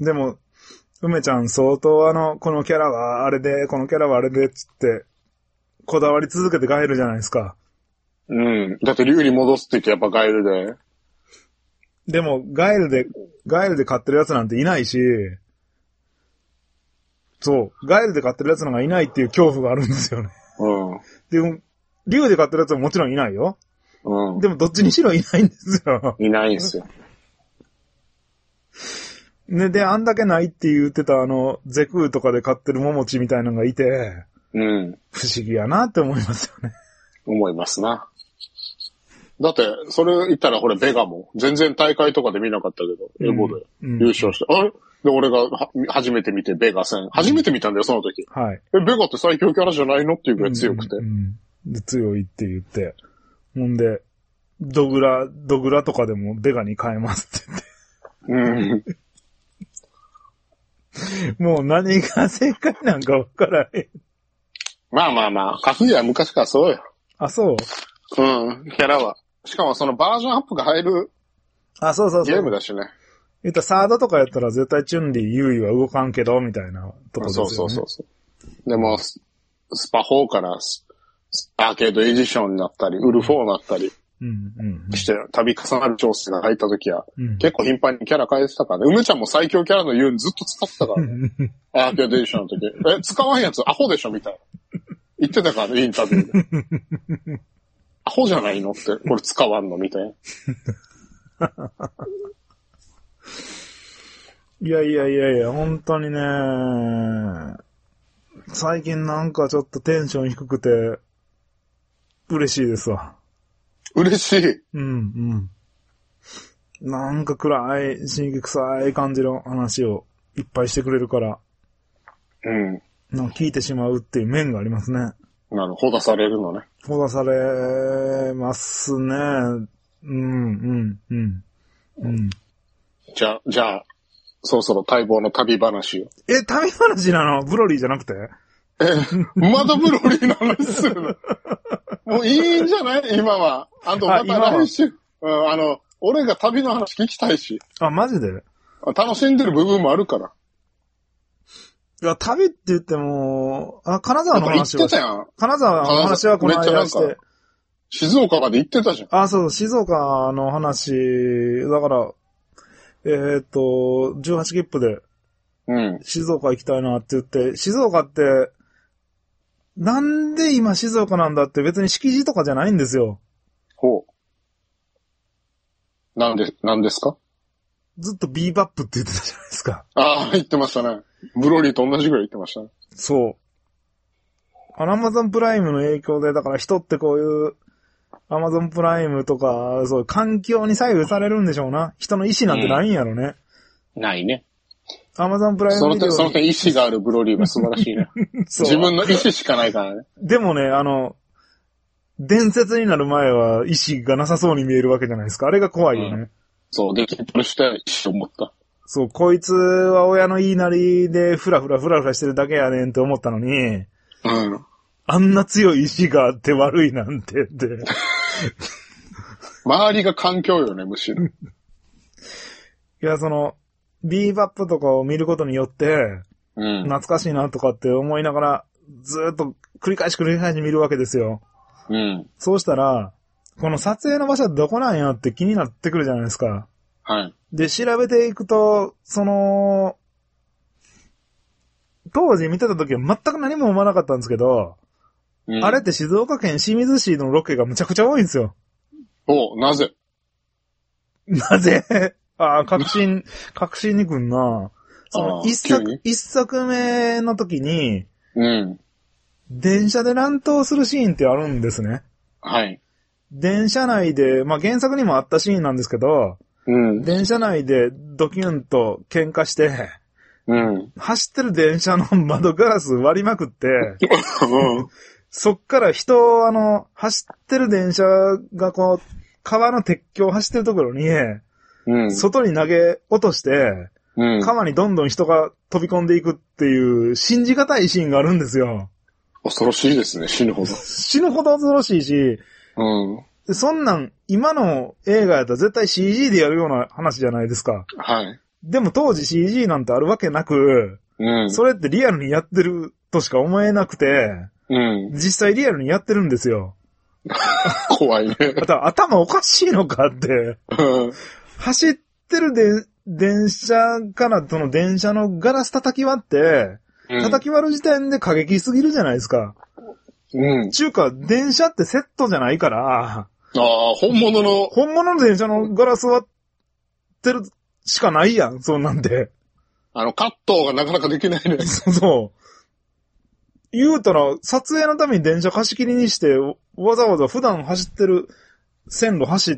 でも、梅ちゃん相当このキャラはあれで、このキャラはあれで、つって、こだわり続けてガエルじゃないですか。 うん。だって竜に戻すって言ってやっぱガエルで。 でも、ガエルで買ってるやつなんていないし、そう、ガエルで買ってるやつなんかいないっていう恐怖があるんですよね。 うん。 でも、竜で買ってるやつももちろんいないよ。 うん。 でもどっちにしろいないんですよ。 いないんですよ。 ね、で、あんだけないって言ってたゼクーとかで買ってるモモチみたいなのがいて、 うん。 不思議やなって思いますよね。 思いますな。だって、それ言ったらこれベガも、全然大会とかで見なかったけど、エボで優勝して、あれで、俺が初めて見てベガ戦。初めて見たんだよ、その時。 はい。 ベガって最強キャラじゃないのっていうぐらい強くて。 で、強いって言って。ほんで、ドグラとかでもベガに変えますって言って。もう何が正解なんかわからへん。 まあまあまあ、格ゲーは昔からそうよ。 あ、そう？ うん、キャラは。しかもそのバージョンアップが入るあ、そうそうそう。 ゲームだしね。 言ったらサードとかやったら絶対チュンリー、ユイは動かんけど、みたいなとこですよね。 そう。でも、スパ4からアーケードエディションになったり、ウルフォーになったりして、度重なる調整が入った時は、結構頻繁にキャラ変えてたからね。梅ちゃんも最強キャラのユイずっと使ってたからね。アーケードエディションの時。使わんやつアホでしょみたいな。言ってたからね、インタビューで。アホじゃないのって、これ使わんのみたいな。 いや、本当にね、最近なんかちょっとテンション低くて、嬉しいですわ。 嬉しい。 なんか暗い、刺激臭い感じの話をいっぱいしてくれるから、なんか聞いてしまうっていう面がありますね。 ほだされるのね。 ほだされますね。 じゃあ、そろそろ待望の旅話を。 旅話なの？ブロリーじゃなくて？ まだブロリーの話するの？もういいんじゃない今は。また来週。俺が旅の話聞きたいし。 あ、マジで？ 楽しんでる部分もあるから。 いや、旅って言っても、金沢の話は。 言ってたやん。 金沢の話はこの間して。 静岡まで行ってたじゃん。 あ、そう、静岡の話、だから、18切符で、静岡行きたいなって言って、静岡って、なんで今静岡なんだって別に敷地とかじゃないんですよ。 ほう。なんですか？ ずっとビーバップって言ってたじゃないですか。 ああ、言ってましたね。ブロリーと同じぐらい言ってましたね。 そう。アマゾンプライムの影響で、だから人ってこういう、アマゾンプライムとか、そういう環境に左右されるんでしょうな。人の意志なんてないんやろね。 ないね。 アマゾンプライムビデオその点意志があるブロリーは素晴らしいね。自分の意志しかないからね。 でもね、伝説になる前は意志がなさそうに見えるわけじゃないですか。あれが怖いよね。 そう、できっぱりした意志を持った。 そう、こいつは親の言いなりでフラフラしてるだけやねんって思ったのに、あんな強い意志があって悪いなんてって。 周りが環境よね、むしろ。 いや、ビーバップとかを見ることによって、懐かしいなとかって思いながら、ずーっと繰り返し見るわけですよ。そうしたら、この撮影の場所はどこなんやって気になってくるじゃないですか。 はい。 で、調べていくと、当時見てた時は全く何も思わなかったんですけど、あれって静岡県清水市のロケがむちゃくちゃ多いんですよ。 なぜ？ なぜ？確信に来んな。一作目の時に、電車で乱闘するシーンってあるんですね。 はい。 電車内で、まあ、原作にもあったシーンなんですけど、 うん。 電車内でドキュンと喧嘩して、 うん。 走ってる電車の窓ガラス割りまくって、 うん。 そっから走ってる電車がこう、川の鉄橋を走ってるところに、 うん。 外に投げ落として、 うん。 川にどんどん人が飛び込んでいくっていう信じがたいシーンがあるんですよ。 恐ろしいですね、死ぬほど。 死ぬほど恐ろしいし、 うん。 そんなん、今の映画やったら絶対 CG でやるような話じゃないですか。 はい。 でも当時 CG なんてあるわけなく、 うん。 それってリアルにやってるとしか思えなくて、 うん。 実際リアルにやってるんですよ。 怖いね。 頭おかしいのかって。 うん。 走ってる電車からその電車のガラス叩き割って、叩き割る時点で過激すぎるじゃないですか。 うん。 ちゅうか、電車ってセットじゃないから、 ああ、本物の電車のガラス割ってるしかないやん、そんなんで。 カットがなかなかできないね。 そうそう。言うたら、撮影のために電車貸し切りにして、わざわざ普段走ってる線路走って、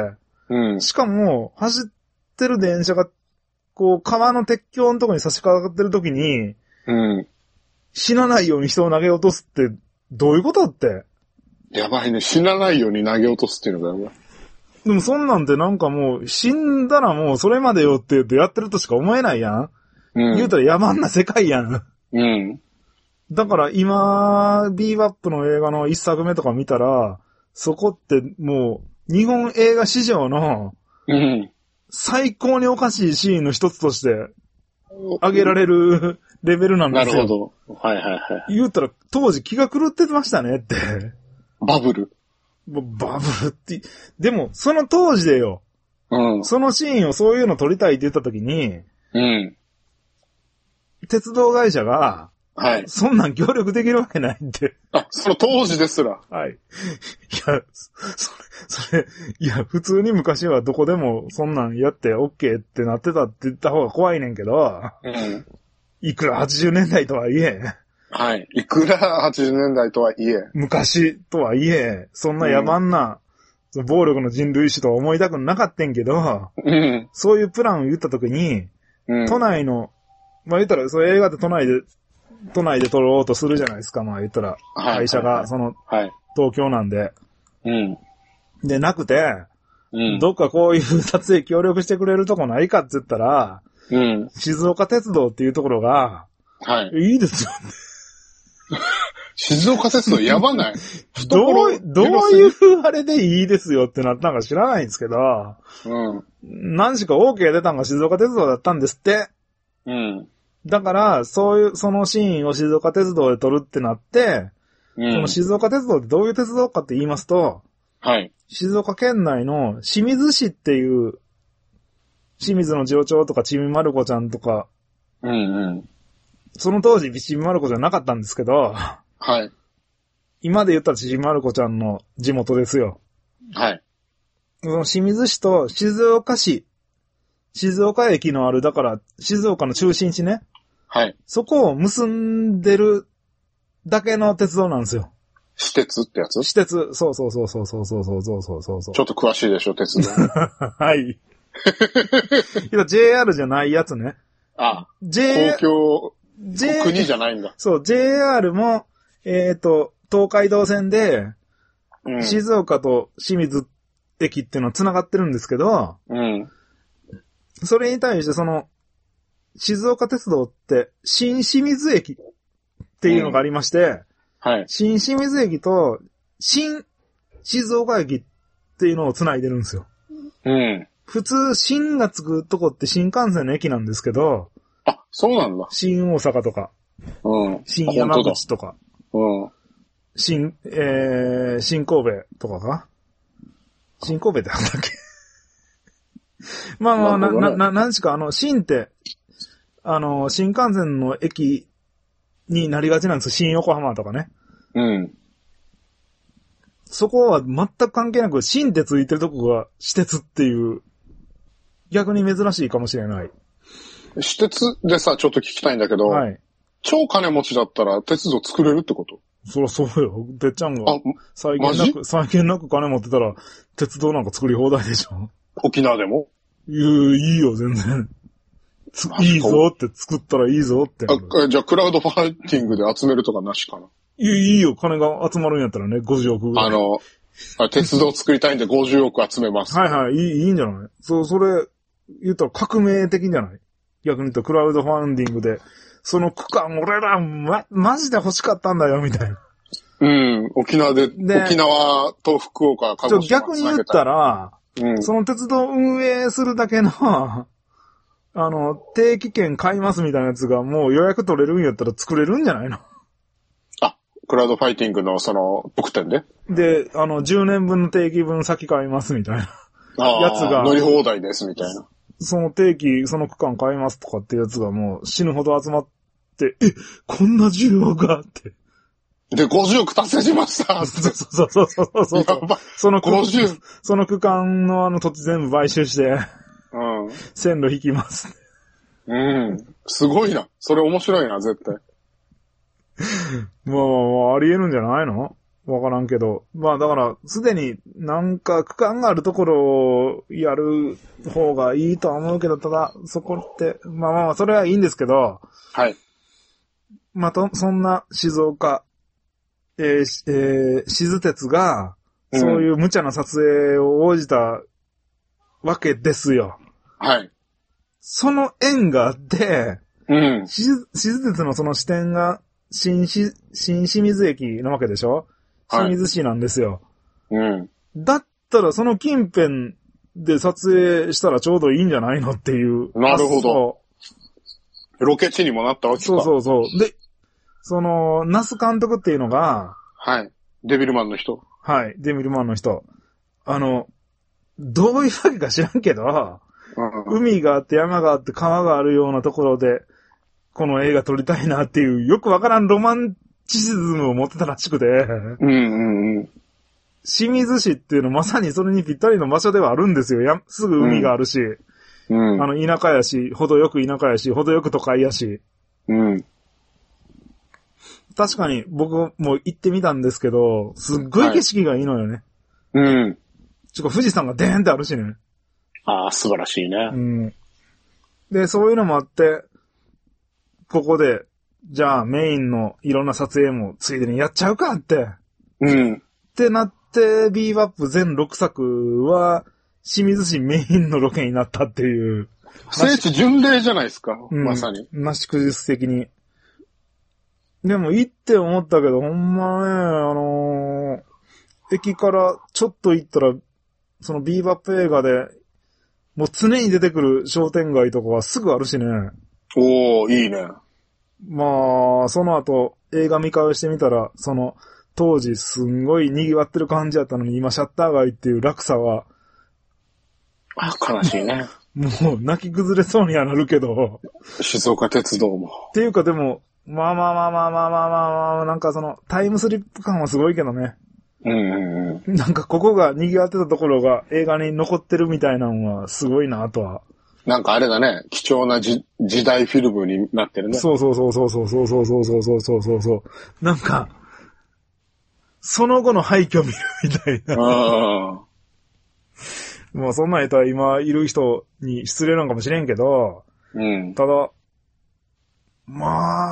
うん。 しかも、走ってる電車が、こう、川の鉄橋のとこに差し掛かってる時に、 うん。 死なないように人を投げ落とすって、どういうことって。 やばいね。死なないように投げ落とすっていうのがやばい。 でもそんなんてなんかもう、死んだらもうそれまでよって言ってやってるとしか思えないやん。うん。言うたら野蛮な世界やん。 うん。 だから今、ビーバップの映画の一作目とか見たら、そこってもう、日本映画史上の、最高におかしいシーンの一つとして、挙げられるレベルなんですよ。 なるほど。はいはいはい。 言うたら、当時気が狂ってましたねって。 バブル。 バブルって、でも、その当時でよ。 うん。 そのシーンをそういうの撮りたいって言った時に、 うん。 鉄道会社が、 はい。 そんなん協力できるわけないんで。 あ、その当時ですら。 はい。いや、いや、普通に昔はどこでもそんなんやって OK ってなってたって言った方が怖いねんけど、 うん。 いくら80年代とはいえ、 はい。いくら80年代とはいえ、 昔とはいえ、そんな野蛮な、暴力の人類史とは思いたくなかったんけど、 うん。 そういうプランを言った時に、 うん、 都内の、まあ言ったら、そういう映画って都内で撮ろうとするじゃないですか、まあ言ったら。会社が、東京なんで。 うん。 で、なくて、 うん。 どっかこういう撮影協力してくれるとこないかって言ったら、 うん。 静岡鉄道っていうところが、 はい。 いいですよね。 静岡鉄道やばない？ どういうあれでいいですよってなったんか知らないんですけど、 うん。 何しか OK 出たんが静岡鉄道だったんですって。 うん。 だから、そのシーンを静岡鉄道で撮るってなって、うん、その静岡鉄道ってどういう鉄道かって言いますと、 はい。 静岡県内の清水市っていう、清水の次郎長とかちびまる子ちゃんとか、 うんうん。 その当時ちびまる子じゃなかったんですけど、 はい。 今で言ったらちびまる子ちゃんの地元ですよ。 はい。 その清水市と静岡市、静岡駅のある、だから静岡の中心地ね。 はい。 そこを結んでるだけの鉄道なんですよ。 私鉄ってやつ？ 私鉄。そう。ちょっと詳しいでしょ、鉄道。 はい。JR じゃないやつね。 あ、公共、国じゃないんだ。 そう、JR も、東海道線で、うん、静岡と清水駅っていうのは繋がってるんですけど、 うん。 それに対して静岡鉄道って、新清水駅っていうのがありまして、うんはい。 新清水駅と、新静岡駅っていうのを繋いでるんですよ。 うん。 普通、新がつくとこって新幹線の駅なんですけど、 あ、そうなんだ。 新大阪とか、 うん。 新山口とか、 うん。 新神戸とかか新神戸ってあったっけまあ、何しか新って、新幹線の駅になりがちなんですよ。新横浜とかね。 うん。 そこは全く関係なく、新ってついてるとこが私鉄っていう、逆に珍しいかもしれない。 私鉄でさ、ちょっと聞きたいんだけど、はい。超金持ちだったら鉄道作れるってこと？ そらそうよ。てっちゃんがあ、 最近なく金持ってたら、鉄道なんか作り放題でしょ。 沖縄でもいいよ、全然。いいぞって作ったらいいぞって。 じゃあ、クラウドファイティングで集めるとかなしかな。 いいよ、金が集まるんやったらね、50億ぐらい。 鉄道作りたいんで50億集めます。 はいはい、いいんじゃない？それ、言ったら革命的じゃない？逆に言うとクラウドファンディングで、その区間俺ら、マジで欲しかったんだよ、みたいな。 うん、沖縄と福岡、鹿児島逆に言ったら、その鉄道運営するだけの、定期券買いますみたいなやつがもう予約取れるんやったら作れるんじゃないの？ クラウドファイティングの特典でで、10年分の定期分先買いますみたいな。やつが。 乗り放題ですみたいな。 その定期、その区間買いますとかってやつがもう死ぬほど集まって、こんな需要があって。 で、50億達成しましたそう。 やばい。その区間の土地全部買収して、線路引きます。 すごいな。それ面白いな、絶対。 まあ、ありえるんじゃないの？わからんけど。まあだから、すでになんか区間があるところをやる方がいいとは思うけど、ただ、そこって、まあ、それはいいんですけど、 はい。 まあそんな静岡、静鉄が、そういう無茶な撮影を応じたわけですよ。 はい。 その縁があって、静鉄のその支店が新清水駅なわけでしょ？清水市なんですよ。だったらその近辺で撮影したらちょうどいいんじゃないのっていう。 なるほど。ロケ地にもなったわけか。 そう。で、那須監督っていうのが、 はい。デビルマンの人。 はい、デビルマンの人。どういうわけか知らんけど、海があって山があって川があるようなところで、この映画撮りたいなっていう、よくわからんロマンチシズムを持ってたらしくて、清水市っていうのまさにそれにぴったりの場所ではあるんですよ。すぐ海があるし、田舎やし、程よく田舎やし、程よく都会やし。確かに僕も行ってみたんですけど、すっごい景色がいいのよね。富士山がデーンってあるしね。 素晴らしいね。 で、そういうのもあって、ここで、じゃあメインのいろんな撮影もついでにやっちゃうかって。ってなって、ビーバップ全6作は、清水市メインのロケになったっていう。 聖地巡礼じゃないですか、まさに。 なし崩す的に。でも行って思ったけど、ほんまね、駅からちょっと行ったら、そのビーバップ映画で、もう常に出てくる商店街とかはすぐあるしね。 いいね。 まあ、その後、映画見返してみたら、当時すんごい賑わってる感じだったのに、今シャッター街っていう落差は。 悲しいね。 もう泣き崩れそうにはなるけど。 静岡鉄道も。 っていうかでも、まあ、なんかタイムスリップ感はすごいけどね。なんかここが賑わってたところが映画に残ってるみたいなのはすごいなとは。 なんかあれだね、貴重な時代フィルムになってるね。 そう。なんか、その後の廃墟見るみたいな。まあそんな人は今いる人に失礼なのかもしれんけど、ただ、ま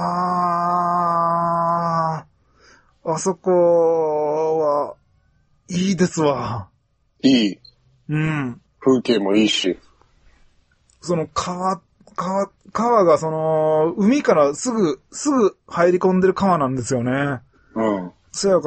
あ、あそこは、いいですわ。 いい。風景もいいし。 川が海からすぐ入り込んでる川なんですよね。そやから、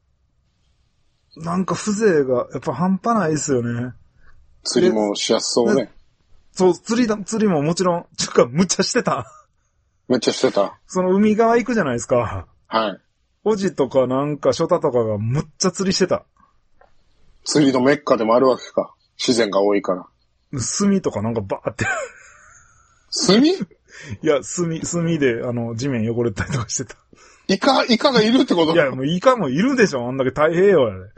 なんか風情がやっぱ半端ないですよね。 釣りもしやすそうね。 そう、釣りももちろん、むっちゃしてた。 めっちゃしてた。 海側行くじゃないですか。 はい。 おじとかなんかショタとかがむっちゃ釣りしてた。 釣りのメッカでもあるわけか。自然が多いから。 炭とかなんかバーって。 炭？ いや、炭で地面汚れたりとかしてた。 イカがいるってこと？ いや、もうイカもいるでしょ。あんだけ太平洋やで。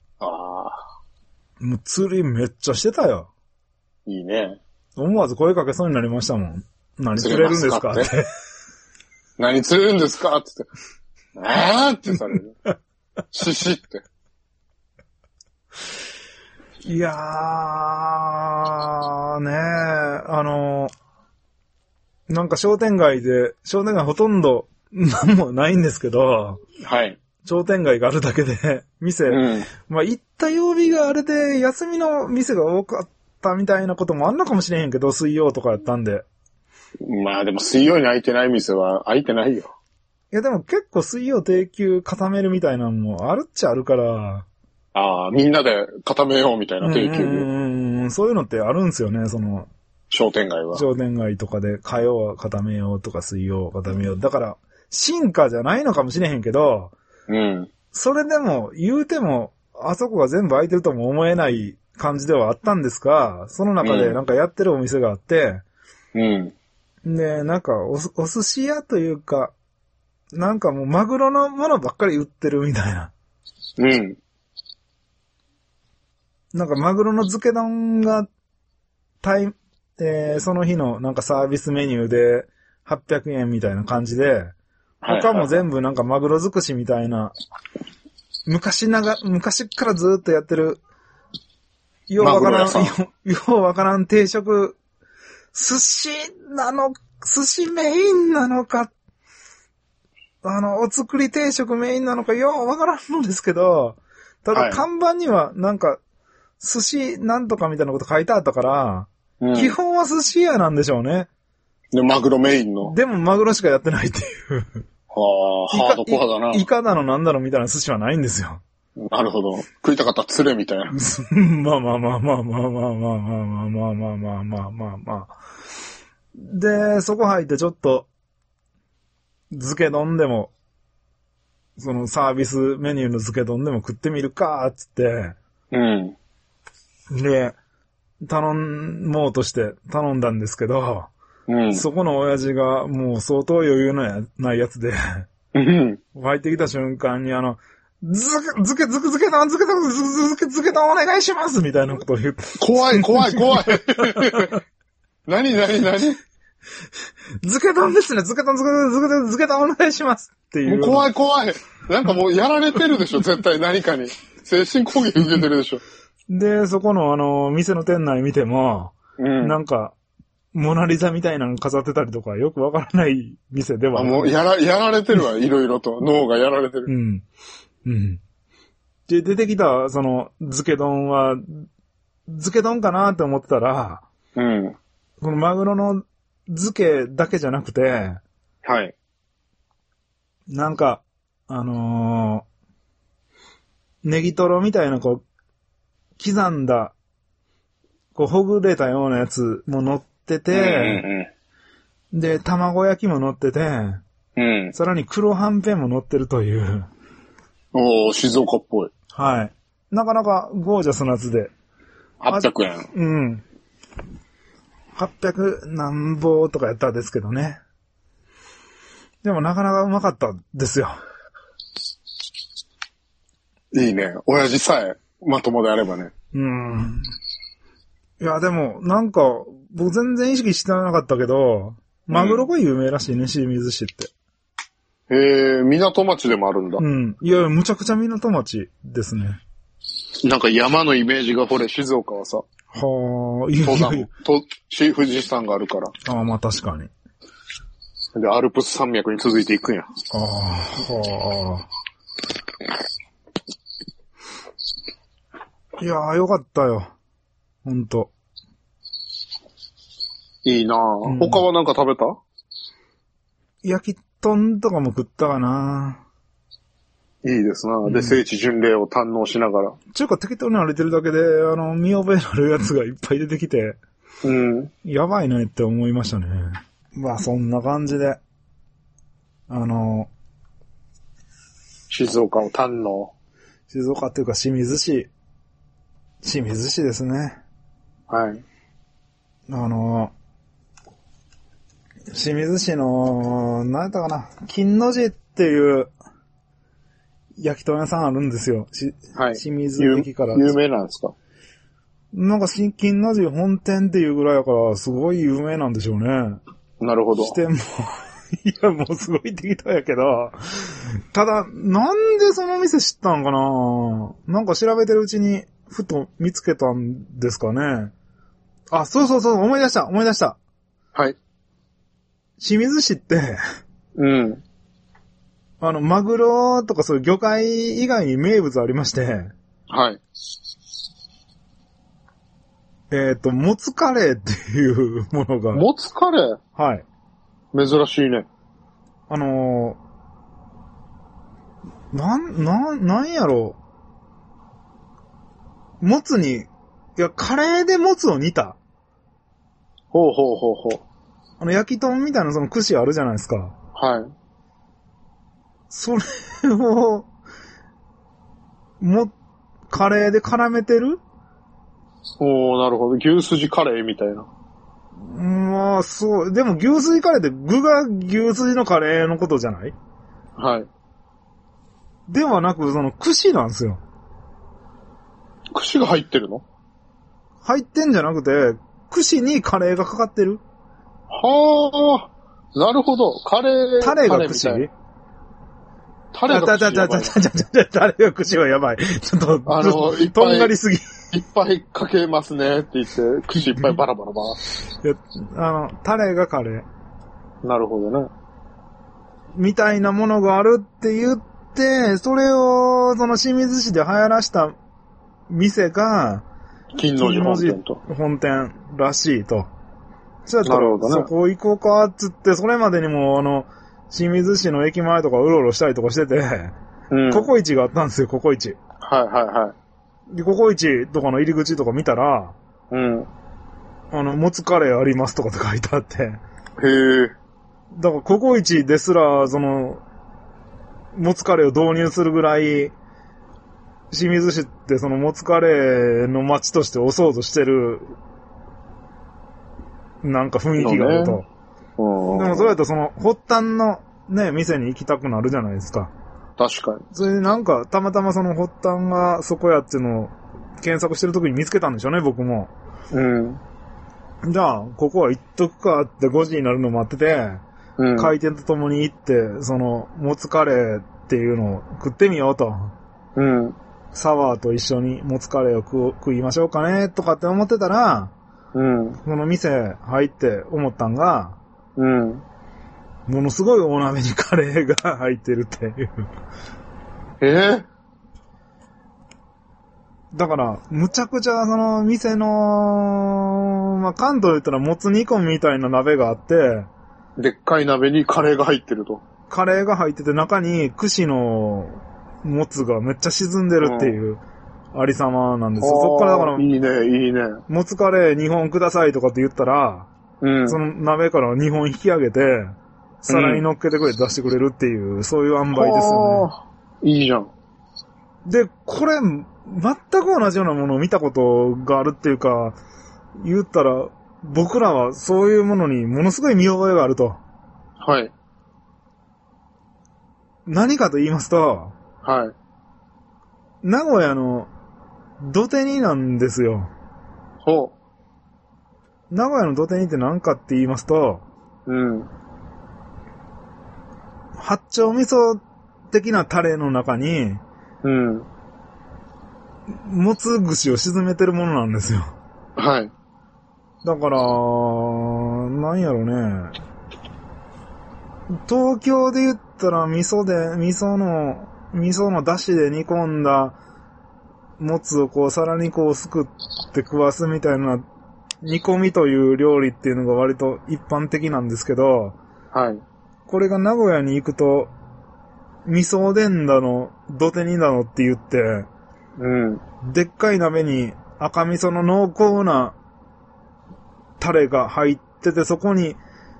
もう釣りめっちゃしてたよ。 いいね。 思わず声かけそうになりましたもん。何釣れるんですかって。 何釣れるんですかって。 ってされる。シシって。 いやー、ねなんか商店街ほとんどなんもないんですけど、 はい。 商店街があるだけで、店、まあ行った曜日があれで休みの店が多かったみたいなこともあんのかもしれへんけど、水曜とかやったんで。 まあでも水曜に開いてない店は開いてないよ。 いやでも結構水曜定休固めるみたいなのもあるっちゃあるから。 ああ、みんなで固めようみたいな定休日。 そういうのってあるんですよね、 商店街は。 商店街とかで火曜は固めようとか水曜は固めよう。だから、進化じゃないのかもしれへんけど、それでも、言うても、あそこが全部空いてるとも思えない感じではあったんですが、その中でなんかやってるお店があって、で、なんかお寿司屋というか、なんかもうマグロのものばっかり売ってるみたいな。なんかマグロの漬け丼が、その日のなんかサービスメニューで800円みたいな感じで、他も全部なんかマグロ尽くしみたいな、昔からずっとやってる、ようわからん定食、寿司メインなのか、お作り定食メインなのか、ようわからんのですけど、ただ看板にはなんか、寿司なんとかみたいなこと書いてあったから、基本は寿司屋なんでしょうね。 で、マグロメインの。 でもマグロしかやってないっていう。 はあ、ハードコアだな。 イカだのなんだろみたいな寿司はないんですよ。 なるほど。食いたかったら釣れみたいな。 まあ。で、そこ入ってちょっと、漬け丼でも、そのサービスメニューの漬け丼でも食ってみるか、つって、で、頼もうとして頼んだんですけど、そこの親父がもう相当余裕のないやつで、入ってきた瞬間に漬け丼お願いしますみたいなことを言って。 怖い。何漬け丼ですね。漬け丼お願いしますっていう。 怖い。なんかもうやられてるでしょ、絶対何かに。精神攻撃受けてるでしょ。 で、そこの店の店内見ても、なんか、モナリザみたいなの飾ってたりとかよくわからない店では。 もうやられてるわ、いろいろと。脳がやられてる。 で、出てきた、漬け丼は、漬け丼かなって思ってたら、このマグロの漬けだけじゃなくて、なんか、ネギトロみたいな刻んだ、ほぐれたようなやつも乗ってて、で、卵焼きも乗ってて、さらに黒はんぺんも乗ってるという。 静岡っぽい。 はい。なかなかゴージャスなやつで。 800円。 800何ぼとかやったんですけどね。でもなかなかうまかったですよ。 いいね。親父さえまともであればね。 いや、でも、なんか、僕全然意識してなかったけど、マグロが有名らしいね、清水市って。 港町でもあるんだ。 いや、むちゃくちゃ港町ですね。 なんか山のイメージがこれ、静岡はさ。 いや。 富士山があるから。 まあ確かに。 で、アルプス山脈に続いていくんや。 いやー、よかったよ。ほんと。 いいなぁ。他はなんか食べた？ 焼き豚とかも食ったかな。 いいですな。で、聖地巡礼を堪能しながら。 ちゅうか適当に歩いてるだけで、見覚えのあるやつがいっぱい出てきて、やばいねって思いましたね。まあ、そんな感じで、 静岡を堪能。 静岡っていうか清水市ですね。清水市の、何やったかな、金の字っていう焼き鳥屋さんあるんですよ。清水駅から。 有名なんですか？ なんか金の字本店っていうぐらいだから、すごい有名なんでしょうね。 なるほど。 支店も、いやもうすごい適当やけど、 ただ、なんでその店知ったんかな？なんか調べてるうちに、ふと見つけたんですかね。あ、そうそうそう、思い出した。 はい。 清水市って、 うん。 マグロとかそういう魚介以外に名物ありまして、 はい。 もつカレーっていうものが。 もつカレー？ はい。 珍しいね。 なんやろう。もつに、いや、カレーでもつを煮た。 ほう。 焼き豚みたいなその串あるじゃないですか。 はい。 それを、カレーで絡めてる？ おー、なるほど。牛すじカレーみたいな。 まあ、そう。でも牛すじカレーって具が牛すじのカレーのことじゃない？ はい。 ではなく、その串なんですよ。 串が入ってるの？ 入ってんじゃなくて、串にカレーがかかってる。 はあ、なるほど。カレー。 タレが串？ タレが串やばい。 タレが串はやばい。ちょっと、とんがりすぎ。 いっぱいかけますねって言って、串いっぱいバラバラバラ。タレがカレー。なるほどね。 みたいなものがあるって言って、それを、その清水市で流行らした店が、 金の寺本店と。 本店らしいと。そうやったら、 なるほどね、 そこ行こうか、つって、それまでにも、清水市の駅前とかうろうろしたりとかしてて、うん、ココイチがあったんですよ、ココイチ。 はい。 で、ココイチとかの入り口とか見たら、 うん。 もつカレーありますとかって書いてあって。 へえ。 だから、ココイチですら、もつカレーを導入するぐらい、清水市ってそのもつカレーの街として押そうとしてる、なんか雰囲気があると。でもそうやったらその、発端のね、店に行きたくなるじゃないですか。 確かに。 それでなんか、たまたまその発端がそこやっていうのを検索してる時に見つけたんでしょうね、僕も。 うん。 じゃあ、ここは行っとくかって5時になるの待ってて、うん、開店とともに行って、その、もつカレーっていうのを食ってみようと。 うん。 サワーと一緒にもつカレーを食いましょうかね、とかって思ってたら、 うん。 この店入って思ったんが、 うん。 ものすごい大鍋にカレーが入ってるっていう。だから、むちゃくちゃその店の、まあ、関東で言ったらもつ煮込みみたいな鍋があって、 でっかい鍋にカレーが入ってると。 カレーが入ってて中に串のもつがめっちゃ沈んでるっていうありさまなんですよ。そっからだから、 いいね。 もつカレー2本くださいとかって言ったら、 うん、 その鍋から2本引き上げて、皿に乗っけてくれて出してくれるっていう、そういう塩梅ですよね。いいじゃん。 で、これ、全く同じようなものを見たことがあるっていうか、言ったら、僕らはそういうものにものすごい見覚えがあると。 はい。 何かと言いますと、 はい。 名古屋の土手煮なんですよ。 ほう。名古屋の土手煮って何かって言いますと、 うん。 八丁味噌的なタレの中に、 うん。 もつ串を沈めてるものなんですよ。 はい。 だから、なんやろね。東京で言ったら味噌の出汁で煮込んだもつをこう皿にこうすくって食わすみたいな煮込みという料理っていうのが割と一般的なんですけど、 はい。 これが名古屋に行くと、味噌おでんだの、土手煮だのって言って、 うん。 でっかい鍋に赤味噌の濃厚なタレが入ってて、そこに、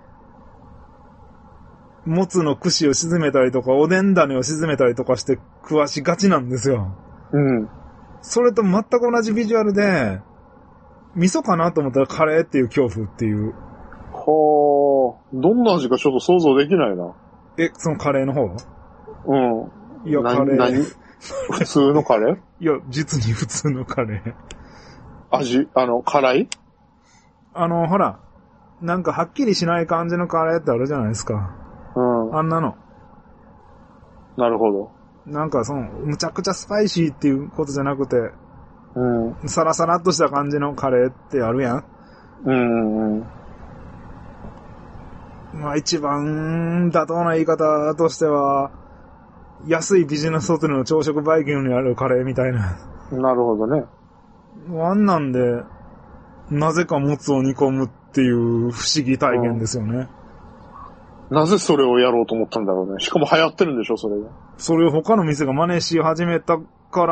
もつの串を沈めたりとか、おでん種を沈めたりとかして食わしがちなんですよ。 うん。 それと全く同じビジュアルで、味噌かなと思ったらカレーっていう恐怖っていう。 はあ、どんな味かちょっと想像できないな。 そのカレーの方？ うん。 いや、カレー。 普通のカレー？ いや、実に普通のカレー。 味、辛い？ ほら、なんかはっきりしない感じのカレーってあるじゃないですか。 うん。 あんなの。 なるほど。 なんかむちゃくちゃスパイシーっていうことじゃなくて、サラサラっとした感じのカレーってあるやん。まあ一番妥当な言い方としては、安いビジネスホテルの朝食バイキングにあるカレーみたいな。 なるほどね。 あんなんで、なぜかもつを煮込むっていう不思議体験ですよね。 なぜそれをやろうと思ったんだろうね。しかも流行ってるんでしょ、それが。 それを他の店が真似し始めたから、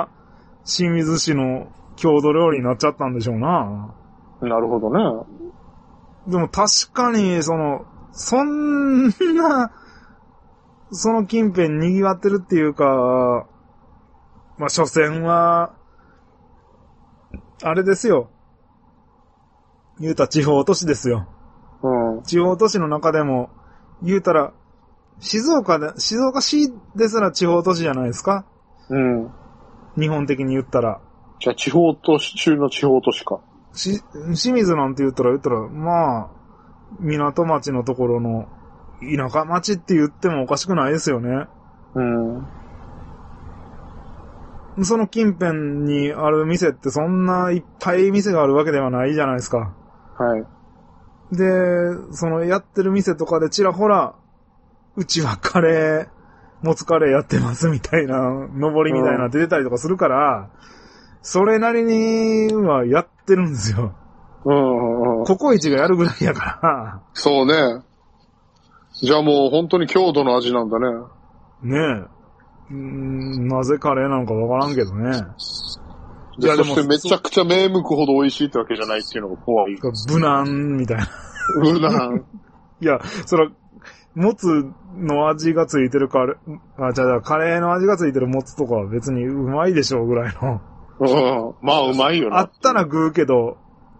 清水市の郷土料理になっちゃったんでしょうな。 なるほどね。 でも確かに、そんな、その近辺賑わってるっていうか、まあ、所詮は、あれですよ。言うたら地方都市ですよ。地方都市の中でも、言うたら、静岡市ですら地方都市じゃないですか。日本的に言ったら。 じゃあ地方都市中の地方都市か。 清水なんて言ったら、まあ、港町のところの田舎町って言ってもおかしくないですよね。その近辺にある店ってそんないっぱい店があるわけではないじゃないですか。で、やってる店とかでちらほら、うちはもつカレーやってますみたいな、上りみたいな出てたりとかするから、それなりにはやってるんですよ。ココイチがやるぐらいやから。 そうね。じゃあもう本当に郷土の味なんだね。 ねえ。なぜカレーなのかわからんけどね。 いやでもそしてめちゃくちゃ目向くほど美味しいってわけじゃないっていうのが怖い。 無難みたいな。 無難。 いや、もつの味がついてるカレー、じゃあカレーの味がついてるもつとかは別にうまいでしょうぐらいの。 まあうまいよな。 あったら食うけど、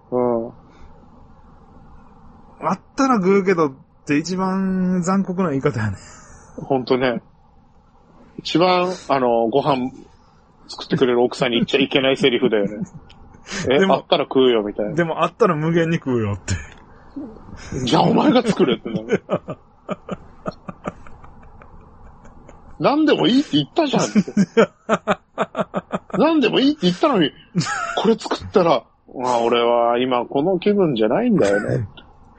あったら食うけどって一番残酷な言い方やね。 ほんとね。一番、ご飯作ってくれる奥さんに言っちゃいけないセリフだよね。でもあったら食うよみたいな。 でもあったら無限に食うよって。 じゃあお前が作れってなる。何でもいいって言ったじゃんって。何でもいいって言ったのに、これ作ったら、俺は今この気分じゃないんだよね。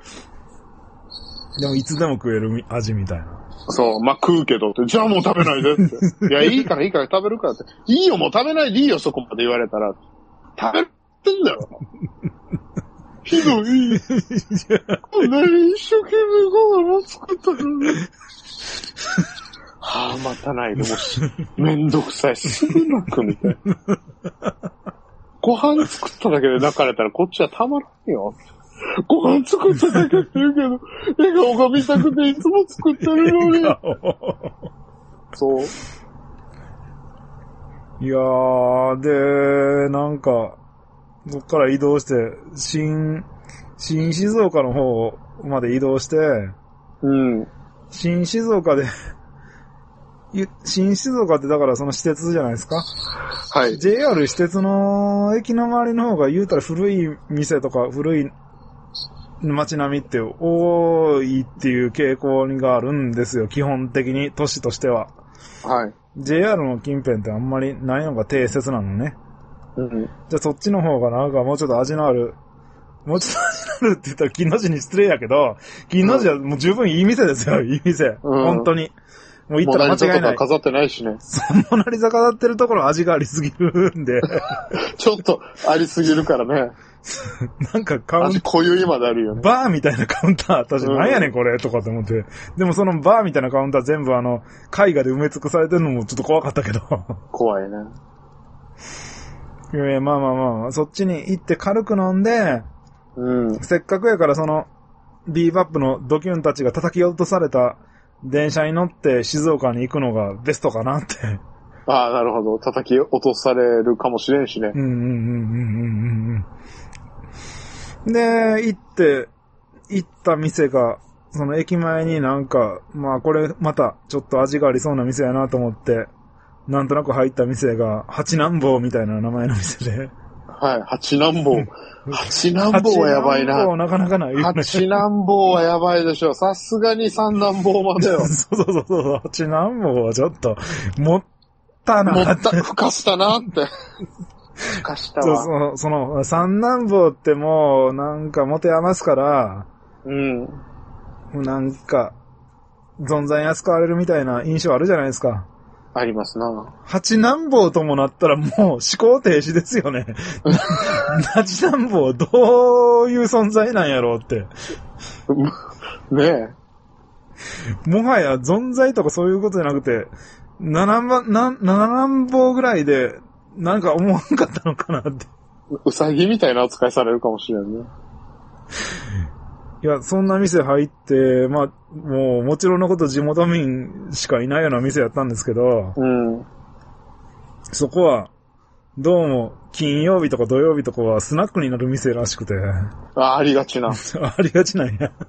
でもいつでも食える味みたいな。 そう、まあ、食うけどって、じゃあもう食べないでって。いや、いいから食べるからって。いいよ、もう食べないでいいよ、そこまで言われたら。食べてんだよ。ひどい。こんなに一生懸命ご飯を作ったのに。待たないで、もし、めんどくさい、すぐ泣くみたいな。ご飯作っただけで泣かれたらこっちはたまらんよ。ご飯作っただけって言うけど、笑顔が見たくていつも作ってるのに。そう。 いやー、で、なんか、そっから移動して、新静岡の方まで移動して、新静岡で、新静岡ってだからその施設じゃないですか。 はい。 JR 施設の駅の周りの方が言うたら古い店とか古い街並みって多いっていう傾向があるんですよ。基本的に都市としては。 はい。 JR の近辺ってあんまりないのが定説なのね。じゃあそっちの方がなんかもうちょっと味のあるって言ったら金の字に失礼やけど、金の字はもう十分いい店ですよ。いい店。本当に。もう行ったら間違いない。 モナリザとか飾ってないしね。 モナリザ飾ってるところ味がありすぎるんで。 ちょっとありすぎるからね。 なんか味濃ゆいまであるよね。 バーみたいなカウンターあったし、なんやねんこれとかって思って。でもそのバーみたいなカウンター全部絵画で埋め尽くされてるのもちょっと怖かったけど。 怖いね。 いやまあ、そっちに行って軽く飲んで、せっかくやからビーバップのドキュンたちが叩き落とされた電車に乗って静岡に行くのがベストかなって。 ああ、なるほど。叩き落とされるかもしれんしね。 で、行った店が、その駅前になんか、まあこれまたちょっと味がありそうな店やなと思って、なんとなく入った店が、八南坊みたいな名前の店で。 はい。八男坊。八男坊はやばいな。 八男坊なかなかないよね。 八男坊はやばいでしょ。さすがに三男坊までよ。 そうそうそう。八男坊はちょっと、持ったな。 ふかしたなって。ふかしたわ。 その、三男坊ってもう、なんか持て余すから、 うん。 なんか、存在に扱われるみたいな印象あるじゃないですか。 ありますな。 八男坊ともなったらもう思考停止ですよね。八男坊どういう存在なんやろうって。 ねえ。もはや存在とかそういうことじゃなくて、七男坊ぐらいでなんか思わんかったのかなって。 うさぎみたいな扱いされるかもしれんね。 いや、そんな店入って、まあ、もちろんのこと地元民しかいないような店やったんですけど、 うん。 そこは、どうも、金曜日とか土曜日とかはスナックになる店らしくて。 ありがちな。 ありがちなんや。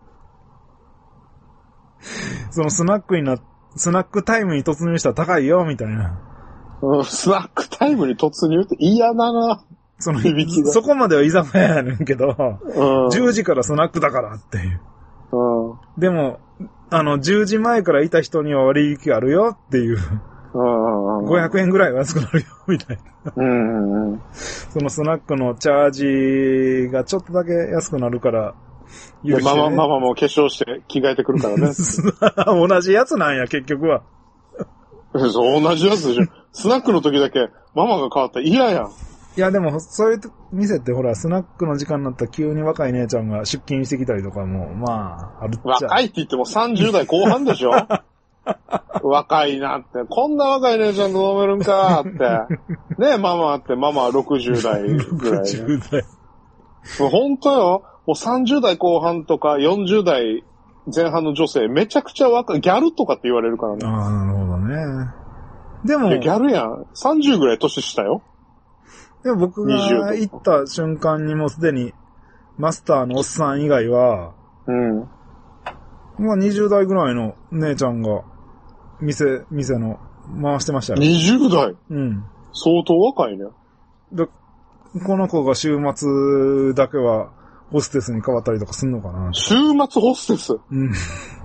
そのスナックタイムに突入したら高いよ、みたいな。 うん、スナックタイムに突入って嫌だな。 そこまでは居酒屋やねんけど、 うん、 10時からスナックだからっていう。 うん、 でも、10時前からいた人には割引あるよっていう。500円ぐらいは安くなるよ、みたいな。 うんうん、 そのスナックのチャージがちょっとだけ安くなるから、 許して、ね。ママも化粧して着替えてくるからね。 同じやつなんや、結局は。 そう、同じやつでしょ。スナックの時だけママが変わったら嫌やん。 いやでも、そういう店ってほら、スナックの時間になったら急に若い姉ちゃんが出勤してきたりとかも、まあ、あるっちゃ。 若いって言っても30代後半でしょ若いなって。こんな若い姉ちゃんと飲めるんかって。ねえ、ママは60代ぐらい、ね。 60代。 本当よ。もう30代後半とか40代前半の女性、めちゃくちゃ若い。ギャルとかって言われるからね。 ああ、なるほどね。でも。 ギャルやん。30ぐらい年下よ。 でも僕が行った瞬間にもうすでにマスターのおっさん以外は、 うん。 まあ20代ぐらいの姉ちゃんが店の回してましたよ。 20代？ うん。 相当若いね。 で、この子が週末だけはホステスに変わったりとかすんのかな。 週末ホステス？ うん。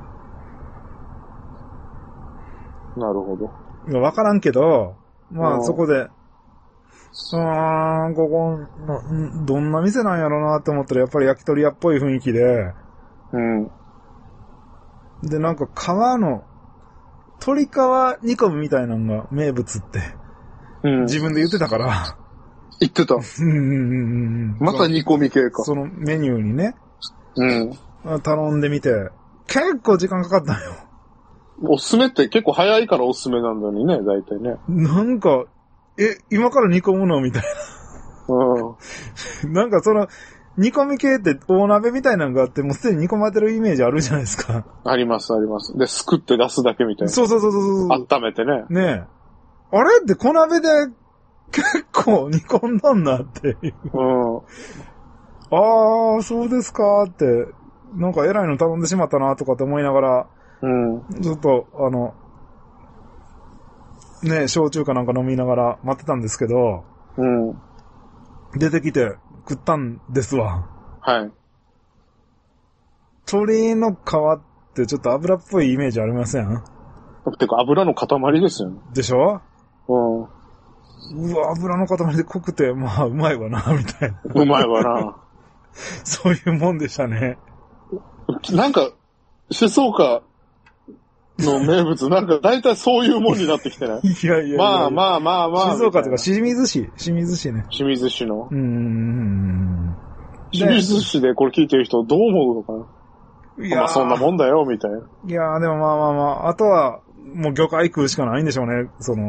なるほど。 いや、わからんけど、まあそこで、ここ、どんな店なんやろうなって思ったら、やっぱり焼き鳥屋っぽい雰囲気で、 うん。 で、なんか鶏皮煮込みみたいなのが名物って、うん、自分で言ってたから。 言ってた。また煮込み系か。 そのメニューにね、 うん。 頼んでみて、結構時間かかったよ。 おすすめって結構早いからおすすめなんだよね、大体ね。 なんか、今から煮込むのみたいな。うん。なんか煮込み系って大鍋みたいなのがあって、もうすでに煮込まれてるイメージあるじゃないですか。 あります、あります。で、すくって出すだけみたいな。 そう。 温めてね。 ねえ。あれって小鍋で結構煮込んだんなっていう。うん。ああ、そうですかって、なんか偉いの頼んでしまったなとかって思いながら、 うん。 ちょっと、ね、焼酎かなんか飲みながら待ってたんですけど、 うん。 出てきて食ったんですわ。 はい。 鶏の皮ってちょっと油っぽいイメージありません？ てか油の塊ですよね。 でしょ？ うん。 うわ、油の塊で濃くて、まあ、うまいわな、みたいな。 うまいわな。 そういうもんでしたね。 なんか、静岡の名物、なんか大体そういうもんになってきてない？ いや。 まあ。 静岡とか清水市ね。 清水市の。清水市でこれ聞いてる人どう思うのかな？いや、まあそんなもんだよ、みたいな。 いやでもまあ、あとは、もう魚介食うしかないんでしょうね。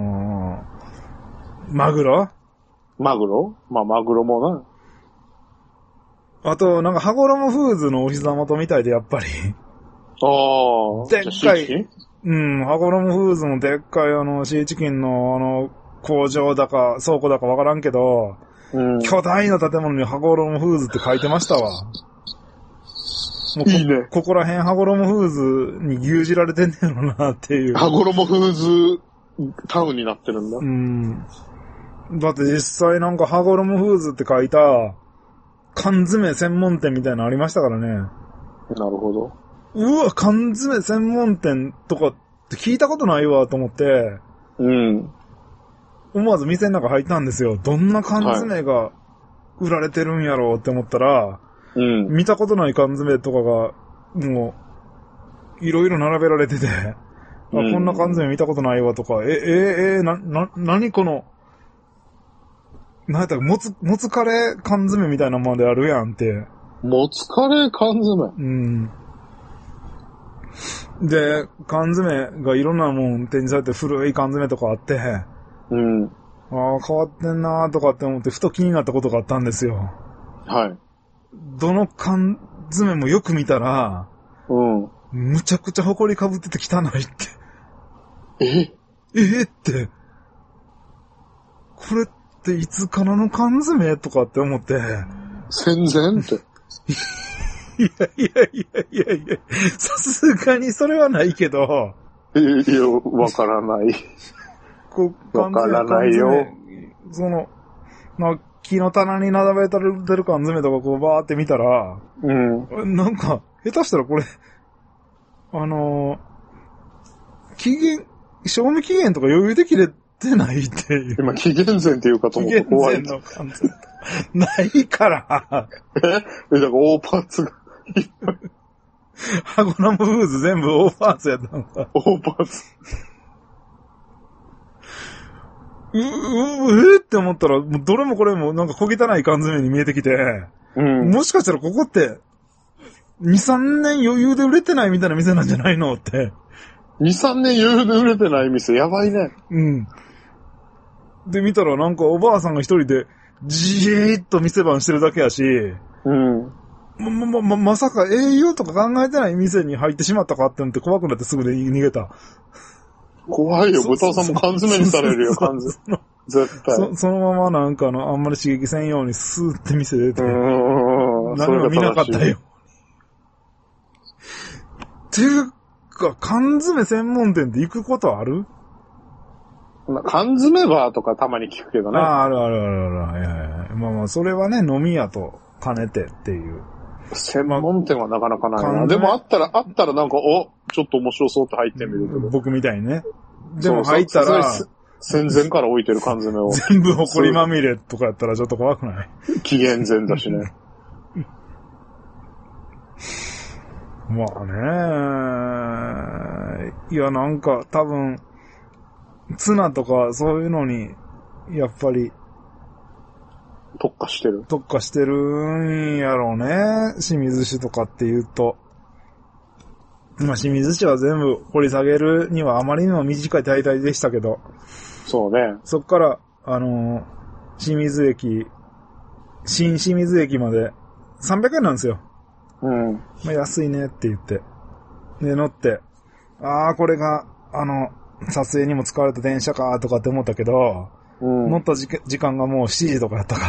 マグロ？ まあマグロもな。 あと、なんか、羽衣フーズのお膝元みたいで、やっぱり。 ああ。 でっかい。羽衣フーズのでっかいシーチキンの工場だか、倉庫だかわからんけど、巨大な建物に羽衣フーズって書いてましたわ。もういいね。 ここら辺羽衣フーズに牛耳られてんねやろなっていう。 羽衣フーズタウンになってるんだ。 だって実際なんかハゴロムフーズって書いた缶詰専門店みたいなのありましたからね。 なるほど。 うわ、缶詰専門店とかって聞いたことないわと思って、 うん。 思わず店の中入ったんですよ。どんな缶詰が売られてるんやろうって思ったら、 うん。 見たことない缶詰とかが、もう、いろいろ並べられてて、こんな缶詰見たことないわとか、何この、なんやったら、もつカレー缶詰みたいなまであるやんって。 もつカレー缶詰？ うん。で、缶詰がいろんなもん展示されて古い缶詰とかあって、 うん。 ああ、変わってんなーとかって思ってふと気になったことがあったんですよ。 はい。 どの缶詰もよく見たら、 うん。 むちゃくちゃ埃かぶってて汚いって。って、これっていつからの缶詰とかって思って。 戦前って。 いや、さすがにそれはないけど。 いや、わからない。わからないよ。 その、木の棚に並べてる缶詰とかこうバーって見たら、 うん。 なんか、下手したらこれ、賞味期限とか余裕で切れてないっていう。 今、紀元前っていうかと思って怖い。 紀元前の缶詰。ないから。 だから大パーツが。 ハゴラムフーズ全部大パーツやったのか。 大パーツ。 って思ったら、もうどれもこれもなんか小汚い缶詰に見えてきて、 うん、 もしかしたらここって、2、3年余裕で売れてないみたいな店なんじゃないのって。 2、3年余裕で売れてない店、やばいね。 うん。で、見たらなんかおばあさんが一人で、じーっと店番してるだけやし、 うん。 まさか営業とか考えてない店に入ってしまったかって思って怖くなってすぐで逃げた。 怖いよ、豚さんも缶詰にされるよ、缶詰。絶対。 そのままなんかあんまり刺激せんようにスーって店出て、何も見なかったよ。っていうか、缶詰専門店って行くことある？ 缶詰バーとかたまに聞くけどね。 ある。いやまあ、それはね、飲み屋と兼ねてっていう。 専門店はなかなかないな。でもあったらなんか、ちょっと面白そうって入ってみるけど。 僕みたいにね。でも入ったら、 戦前から置いてる缶詰を。 全部埃まみれとかやったらちょっと怖くない？ 紀元前だしね。 まあね。いや、なんか多分、ツナとかそういうのに、やっぱり、 特化してるんやろうね。清水市とかって言うと。まあ清水市は全部掘り下げるにはあまりにも短い滞在でしたけど。 そうね。 そっから、新清水駅まで300円なんですよ。 うん。 まあ安いねって言って。で、乗って、これが、撮影にも使われた電車かとかって思ったけど、 うん、 乗った時間がもう7時とかやったから、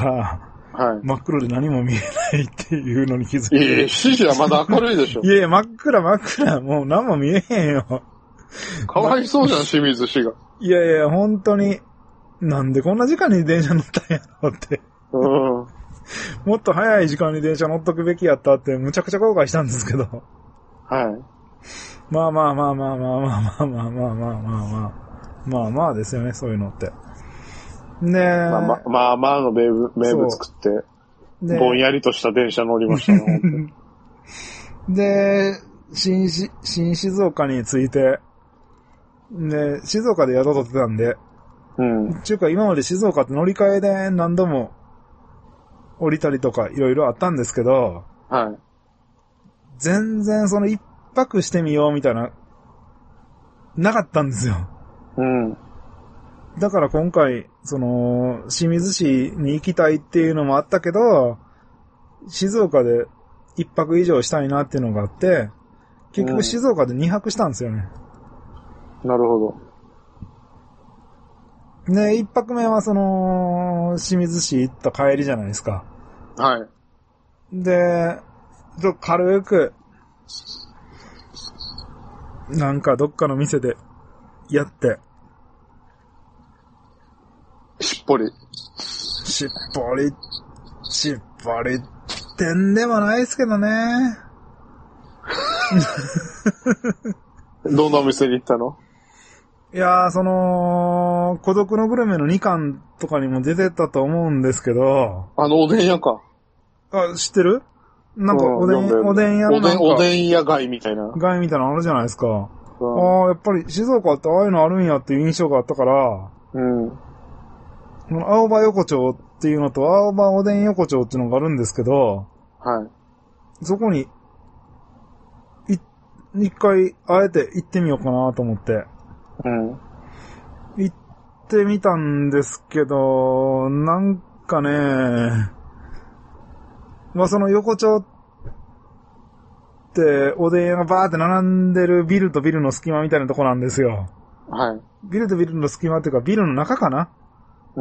はい、真っ黒で何も見えないっていうのに気づいて。 7時はまだ明るいでしょ。 いや、真っ暗。もう何も見えへんよ。 かわいそうじゃん、清水市が。 いや、本当に、なんでこんな時間に電車乗ったんやろって。 うん。 もっと早い時間に電車乗っとくべきやったってむちゃくちゃ後悔したんですけど。 はい。 まあですよね、そういうのって。ねえ。 の名物食って、ぼんやりとした電車乗りましたね、 で、新静岡に着いて、で、静岡で宿取ってたんで、 うん。 っていうか今まで静岡って乗り換えで何度も降りたりとかいろいろあったんですけど、 はい。 全然その一泊してみようみたいな、なかったんですよ。 うん。 だから今回、清水市に行きたいっていうのもあったけど、静岡で一泊以上したいなっていうのがあって、結局静岡で2泊したんですよね。 なるほど。で、一泊目は清水市行った帰りじゃないですか。 はい。 で、軽く、なんかどっかの店でやって、 失ぽり。 しっぽりってんでもないですけどね。 どんなお店に行ったの？ いやー、孤独のグルメの2巻とかにも出てたと思うんですけど。 おでん屋か。 あ、知ってる？なんかおでん屋のなんか。 おでん屋街みたいな。 街みたいなのあるじゃないですか。ああ、やっぱり静岡ってああいうのあるんやっていう印象があったから。 うん。 青葉横丁っていうのと青葉おでん横丁っていうのがあるんですけど。 はい。 そこに、一回、あえて行ってみようかなと思って。 うん。 行ってみたんですけど、なんかね、まあその横丁って、おでん屋がバーって並んでるビルとビルの隙間みたいなとこなんですよ。 はい。 ビルとビルの隙間っていうか、ビルの中かな？ うん。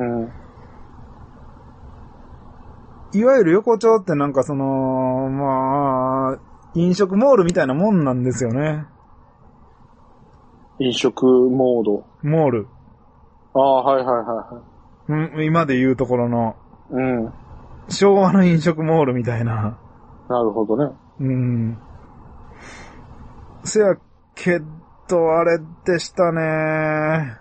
いわゆる横丁ってなんかまあ、飲食モールみたいなもんなんですよね。 飲食モード。 モール。 ああ、はいはいはいはい。今で言うところの。 うん。 昭和の飲食モールみたいな。 なるほどね。 うん。せやけど、あれでしたね。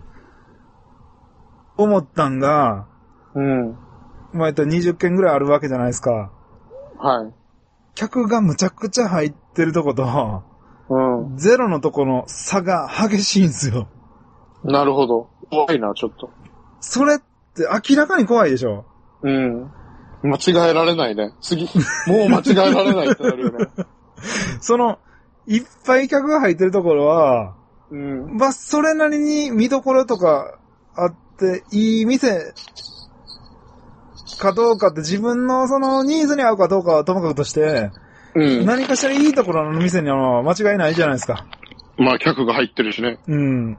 思ったんが、 うん。 まあ、20件ぐらいあるわけじゃないですか。 はい。 客がむちゃくちゃ入ってるとこと、 うん。 ゼロのとこの差が激しいんですよ。 なるほど。怖いな、ちょっと。それって明らかに怖いでしょ。 うん。間違えられないね。次、もう間違えられないってなるよね。 いっぱい客が入ってるところは、 うん。 まあ、それなりに見どころとかあって、いい店かどうかって自分のニーズに合うかどうかはともかくとして、うん。何かしらいいところの店には間違いないじゃないですか。 まあ、客が入ってるしね。 うん。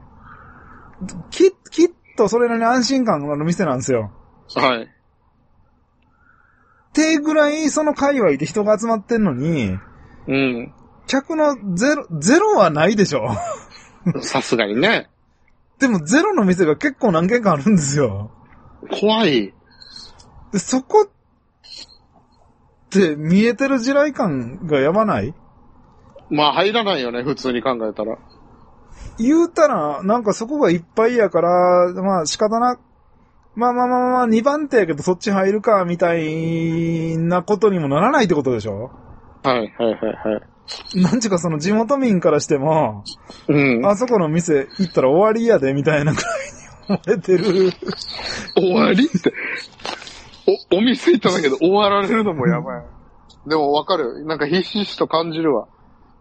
きっとそれなりに安心感のある店なんですよ。 はい。 ってぐらいその界隈で人が集まってんのに、 うん。 客のゼロはないでしょ。 さすがにね。 でもゼロの店が結構何軒かあるんですよ。 怖い。 で、そこって見えてる地雷感がやばない？ まあ入らないよね、普通に考えたら。 言うたら、なんかそこがいっぱいやから、まあ仕方な、まあ、2番手やけどそっち入るか、みたいなことにもならないってことでしょ？ はい。 なんちゅうか地元民からしても、うん。あそこの店行ったら終わりやで、みたいなくらいに思えてる。 終わりって。お店行ったんだけど終わられるのもやばい。でもわかる。なんかひしひしと感じるわ。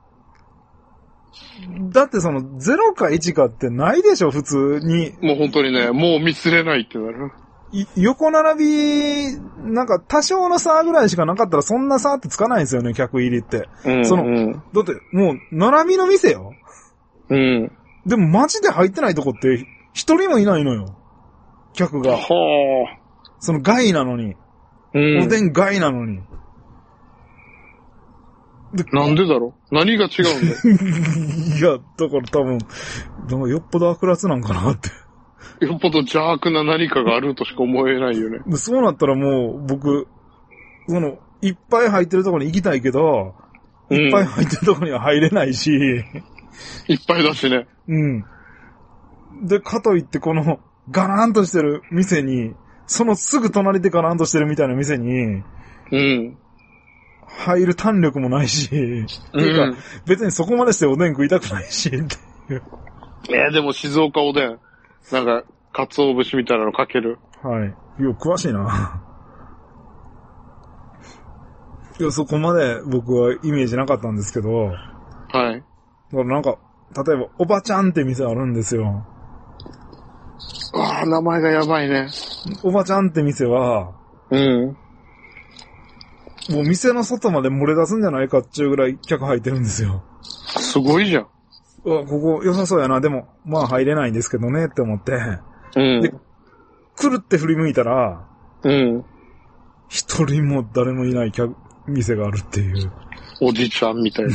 だって0か1かってないでしょ、普通に。 もう本当にね、もう見つれないってなる。 横並び、なんか多少の差ぐらいしかなかったらそんな差ってつかないんですよね、客入りって。だってもう並びの店よ。 うん。 でも街で入ってないとこって一人もいないのよ。客が。はあ。街なのに。おでん街なのに。 なんでだろう？何が違うんだいや、だから多分、なんかよっぽど悪辣なんかなって。 よっぽど邪悪な何かがあるとしか思えないよね。 そうなったらもう、僕、いっぱい入ってるところに行きたいけど、いっぱい入ってるところには入れないし。いっぱいだしね。 うん。で、かといってガラーンとしてる店に、そのすぐ隣でガラーンとしてるみたいな店に、入る胆力もないし、別にそこまでしておでん食いたくないし、っていう。 でも静岡おでん。なんか、鰹節みたいなのかける。 はい。詳しいな。そこまで僕はイメージなかったんですけど。はい。だからなんか、例えば、おばちゃんって店あるんですよ。 ああ、名前がやばいね。 おばちゃんって店は、もう店の外まで漏れ出すんじゃないかっていうぐらい客入ってるんですよ。すごいじゃん。 ここ良さそうやな。でも、まあ入れないんですけどねって思って。で、来るって振り向いたら、一人も誰もいない店があるっていう。 おじちゃんみたいな。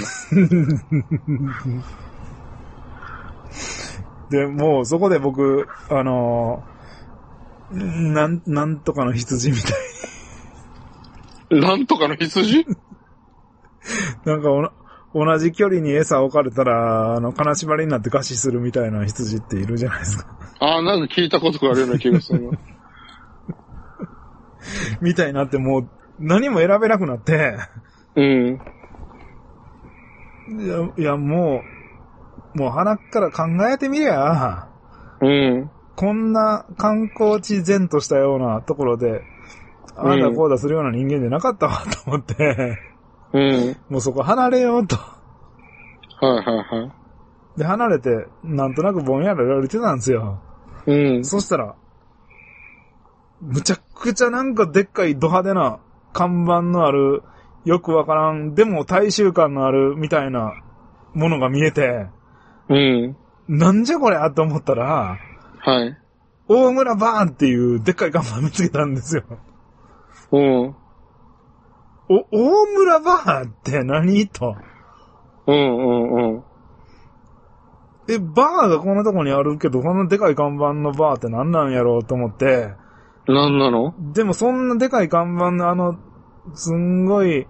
で、もうそこで僕、 なんとかの羊みたい。なんとかの羊なんか同じ距離に餌置かれたら、金縛りになって餓死するみたいな羊っているじゃないですか。 ああ、なんか聞いたことがあるような気がするな。 みたいになってもう何も選べなくなって。 うん。 いや、もう鼻から考えてみりゃ、 うん。 こんな観光地前としたようなところで、ああだこうだするような人間じゃなかったわと思って、 うん。 もうそこ離れようと。 はいはいはい。 で、離れて、なんとなくぼんやり歩いてたんですよ。 うん。 そしたら、むちゃくちゃなんかでっかいド派手な看板のある、よくわからん、でも大衆感のあるみたいなものが見えて、 うん。 なんじゃこれと思ったら、 はい。 大村バーンっていうでっかい看板見つけたんですよ。 うん。 大村バーンって何と。 うんうんうん。 バーがこんなとこにあるけど、このでかい看板のバーって何なんやろうと思って。 何なの？ でもそんなでかい看板のすんごい、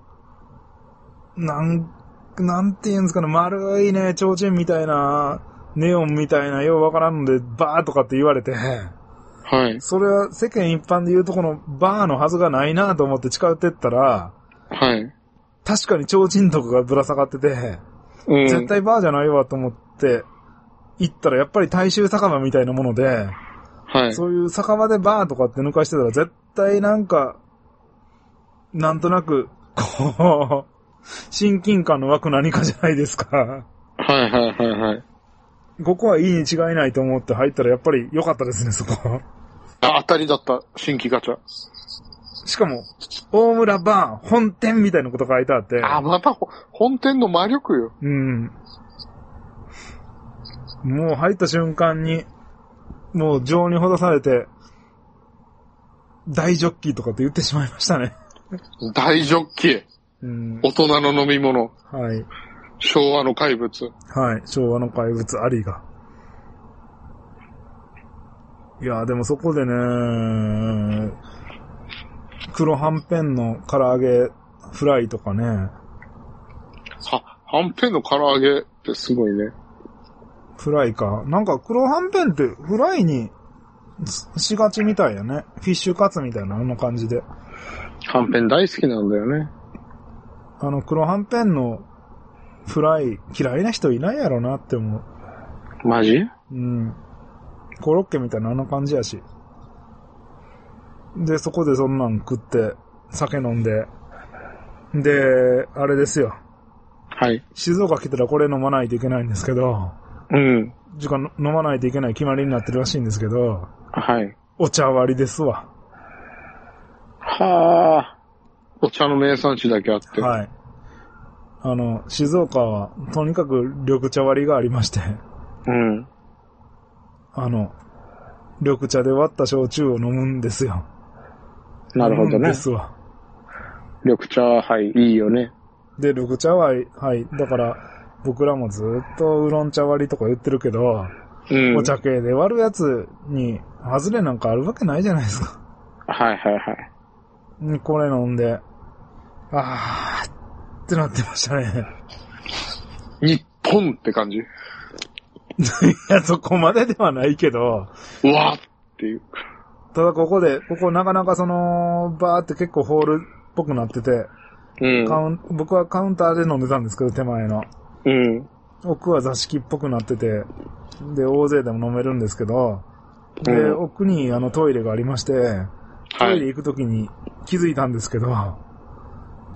なんて言うんですかね、丸いね、提灯みたいな、ネオンみたいな、ようわからんので、バーとかって言われて。 はい。 それは世間一般で言うとこのバーのはずがないなと思って近寄ってったら、 はい。 確かに提灯とかがぶら下がってて、 うん、 絶対バーじゃないわと思って行ったらやっぱり大衆酒場みたいなもので、 はい。 そういう酒場でバーとかって抜かしてたら絶対なんか、なんとなく、こう、親近感の湧く何かじゃないですか。 はいはいはいはい。 ここはいいに違いないと思って入ったらやっぱり良かったですね、そこ。 当たりだった、新規ガチャ。 しかも、大村バーン本店みたいなこと書いてあって。 また本店の魔力よ。 うん。もう入った瞬間に、もう情にほだされて、大ジョッキーとかって言ってしまいましたね。 大ジョッキー。 うん、 大人の飲み物。 はい。 昭和の怪物。 はい。昭和の怪物ありが。いや、でもそこでね、黒はんぺんの唐揚げフライとかね。 はんぺんの唐揚げってすごいね。 フライか。なんか黒はんぺんってフライにしがちみたいやね。フィッシュカツみたいなあの感じで。 はんぺん大好きなんだよね。 黒はんぺんのフライ嫌いな人いないやろなって思う。マジ？ うん。コロッケみたいなあの感じやし。で、そこでそんなん食って、酒飲んで。で、あれですよ。 はい。 静岡来たらこれ飲まないといけないんですけど。 うん。 飲まないといけない決まりになってるらしいんですけど。 はい。 お茶割りですわ。 はぁ。お茶の名産地だけあって。 はい。静岡は、とにかく緑茶割りがありまして。 うん。 緑茶で割った焼酎を飲むんですよ。 なるほどね。 ですわ。 緑茶、はい、いいよね。 で、緑茶割り、はい。だから、僕らもずっとウーロン茶割りとか言ってるけど、うん、お茶系で割るやつに、外れなんかあるわけないじゃないですか。 はいはいはい。 これ飲んで、あーってなってましたね。 日本って感じ？いや、そこまでではないけど。 うわーっていう。 ただここなかなかバーって結構ホールっぽくなってて、うん、僕はカウンターで飲んでたんですけど、手前の。うん。奥は座敷っぽくなってて、で、大勢でも飲めるんですけど、で、うん、奥にトイレがありまして、トイレ行くときに気づいたんですけど、はい、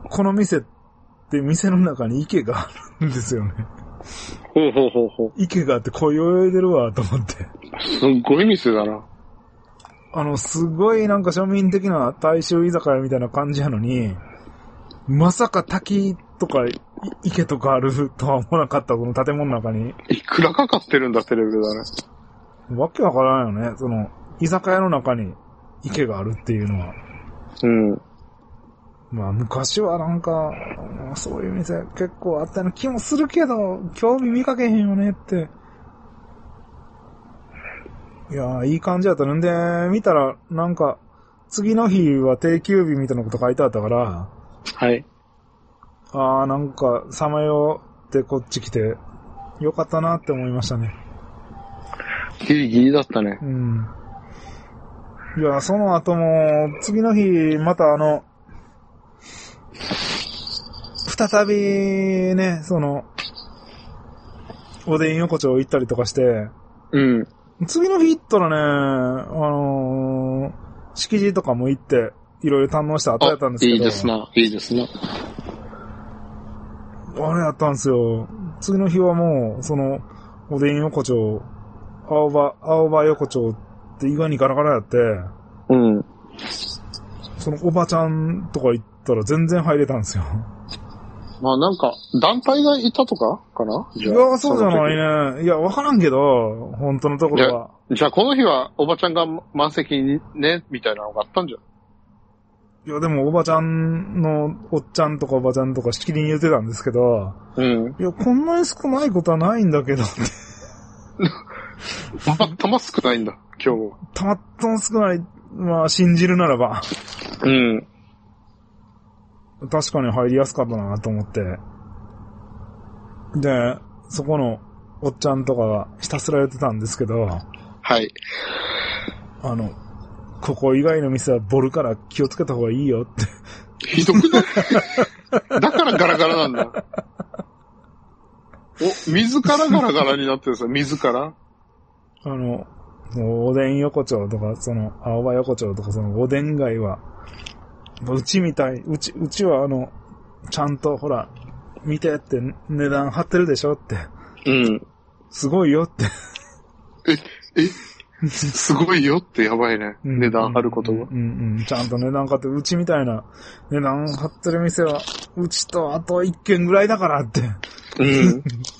この店って店の中に池があるんですよね。 ほうほうほうほう。 池があってこう泳いでるわと思って。 すっごい店だな。 すごいなんか庶民的な大衆居酒屋みたいな感じやのに、まさか滝とか池とかあるとは思わなかった、この建物の中に。 いくらかかってるんだってレベルだね。 わけわからんよね。居酒屋の中に池があるっていうのは。うん。まあ昔はなんか、そういう店結構あったような気もするけど、興味見かけへんよねって。 いやー、いい感じだった。んで、見たら、なんか、次の日は定休日みたいなこと書いてあったから、 はい。 なんか、さまよってこっち来て、よかったなって思いましたね。 ギリギリだったね。 うん。いや、その後も、次の日、また再びね、おでん横丁行ったりとかして、 うん。 次の日行ったらね、敷地とかも行って、いろいろ堪能した後やったんですけど。 いいですな、いいですな。 あれやったんですよ。次の日はもう、おでん横丁、青葉横丁って意外にガラガラやって、 うん。 おばちゃんとか行ったら全然入れたんですよ。 まあなんか、団体がいたとかかな？ いや、そうじゃないね。いや、わからんけど、本当のところは。 じゃあこの日はおばちゃんが満席にね、みたいなのがあったんじゃん。 いや、でもおばちゃんのおっちゃんとかおばちゃんとかしきりに言ってたんですけど、 うん。 いや、こんなに少ないことはないんだけどって。 たまたま少ないんだ、今日。 たまったま少ない、まあ、信じるならば。 うん。 確かに入りやすかったなと思って。で、そこのおっちゃんとかがひたすら言ってたんですけど、 はい。 ここ以外の店はボルから気をつけた方がいいよって。 ひどくない？だからガラガラなんだ。水からガラガラになってるんですよ、水から。 もうおでん横丁とか、青葉横丁とか、おでん街は、うちみたい、うちはちゃんとほら、見てって値段張ってるでしょって。 うん。 すごいよって。 すごいよってやばいね。 うん、 値段張ることが。 ちゃんと値段張って、うちみたいな値段張ってる店は、うちとあと1軒ぐらいだからって。 うん。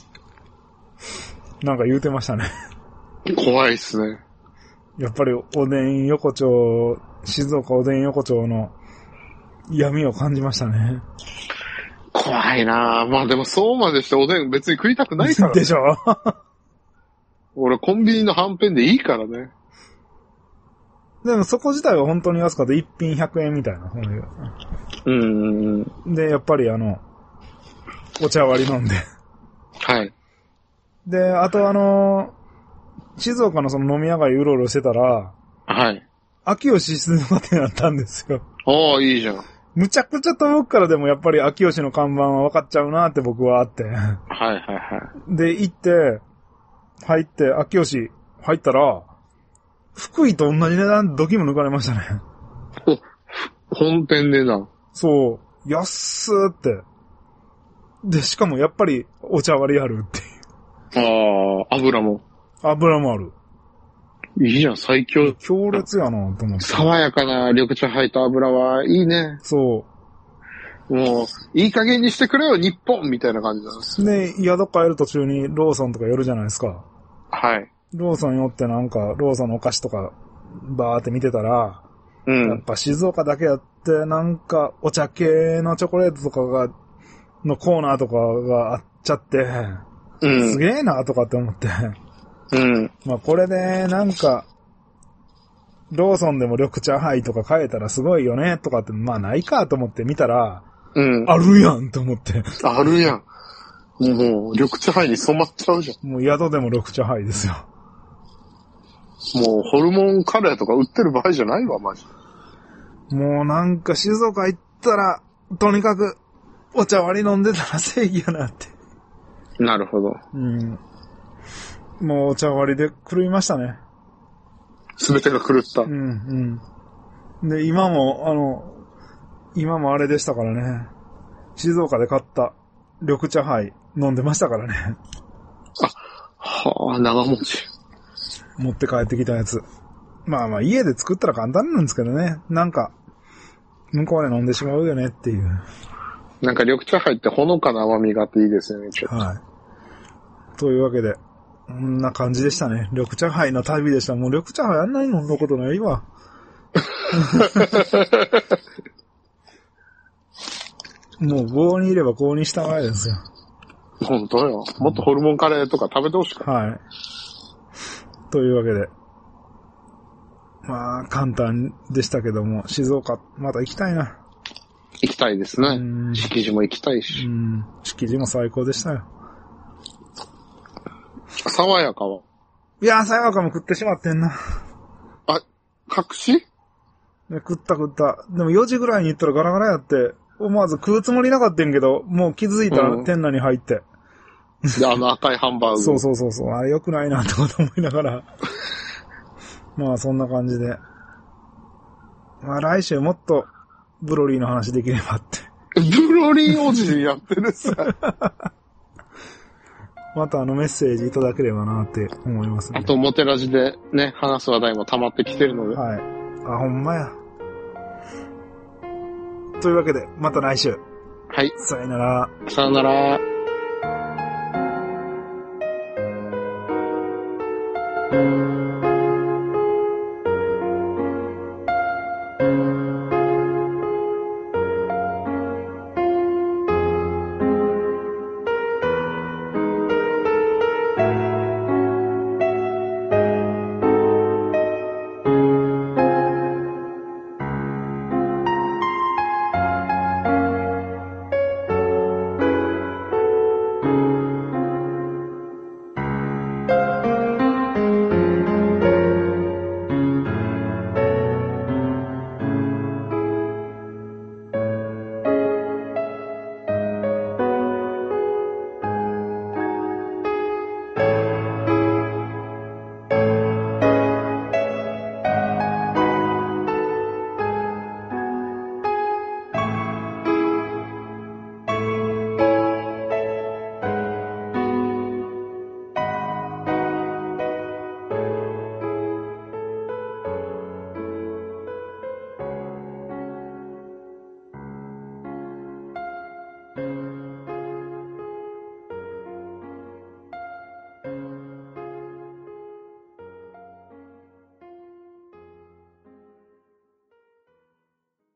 なんか言うてましたね。 怖いっすね。 やっぱりおでん横丁、静岡おでん横丁の闇を感じましたね。 怖いなぁ。まあでもそうまでしておでん別に食いたくないからね。 でしょ俺コンビニのはんぺんでいいからね。 でもそこ自体は本当に安かった。一品100円みたいな。で、やっぱりお茶割り飲んで。 はい。 で、あと静岡の飲み屋街うろうろしてたら、 はい。 秋吉静岡店あったんですよ。 ああ、いいじゃん。 むちゃくちゃ遠くからでもやっぱり秋吉の看板は分かっちゃうなって僕はあって。 はいはいはい。 で、行って、入って、秋吉入ったら、福井と同じ値段、ドキも抜かれましたね。 本店値段。 そう、安ーって。で、しかもやっぱりお茶割りあるっていう。 ああ、油もある。 いいじゃん、最強。 強烈やなと思って。 爽やかな緑茶入った油はいいね。 そう。 もう、いい加減にしてくれよ、日本みたいな感じなんです。 で、宿帰る途中にローソンとか寄るじゃないですか。 はい。 ローソン寄ってなんか、ローソンのお菓子とか、バーって見てたら、やっぱ静岡だけやって、なんか、お茶系のチョコレートとかのコーナーとかがあっちゃって、すげえなとかって思って。まあこれで、なんか、ローソンでも緑茶杯とか買えたらすごいよねとかって、まあないかと思って見たら、あるやんと思って。 あるやん。もう、緑茶杯に染まっちゃうじゃん。もう宿でも緑茶杯ですよ。 もう、ホルモンカレーとか売ってる場合じゃないわ、マジ。 もうなんか静岡行ったら、とにかく、お茶割り飲んでたら正義やなって。 なるほど。 もうお茶割りで狂いましたね。 すべてが狂った。 で、今もあれでしたからね。静岡で買った緑茶杯飲んでましたからね。 長持ち。 持って帰ってきたやつ。まあまあ家で作ったら簡単なんですけどね。なんか、向こうで飲んでしまうよねっていう。 なんか緑茶杯ってほのかな甘みがあっていいですよね、ちょっと。 はい。というわけで、こんな感じでしたね。緑茶杯の旅でした。もう緑茶杯あんなに飲んだことないわ。もう5にいれば5にしたまえですよ。 本当よ。もっとホルモンカレーとか食べてほしかった。 はい。というわけで、 まあ、簡単でしたけども、静岡、また行きたいな。 行きたいですね。敷地も行きたいし。 敷地も最高でしたよ。 爽やかは？ いや、爽やかも食ってしまってんな。 あ、隠し？ 食った。でも4時ぐらいに行ったらガラガラやって、思わず食うつもりなかったんけど、もう気づいたら店内に入って。 で、赤いハンバーグ。 そう。あれ良くないなと思いながら。まあそんな感じで。まあ来週もっとブロリーの話できればって。 ブロリーおじやってるさ。 またメッセージいただければなって思いますね。 あとモテラジでね、話す話題も溜まってきてるので。 はい。あ、ほんまや。というわけで、また来週。 はい。 さよなら。 さよなら。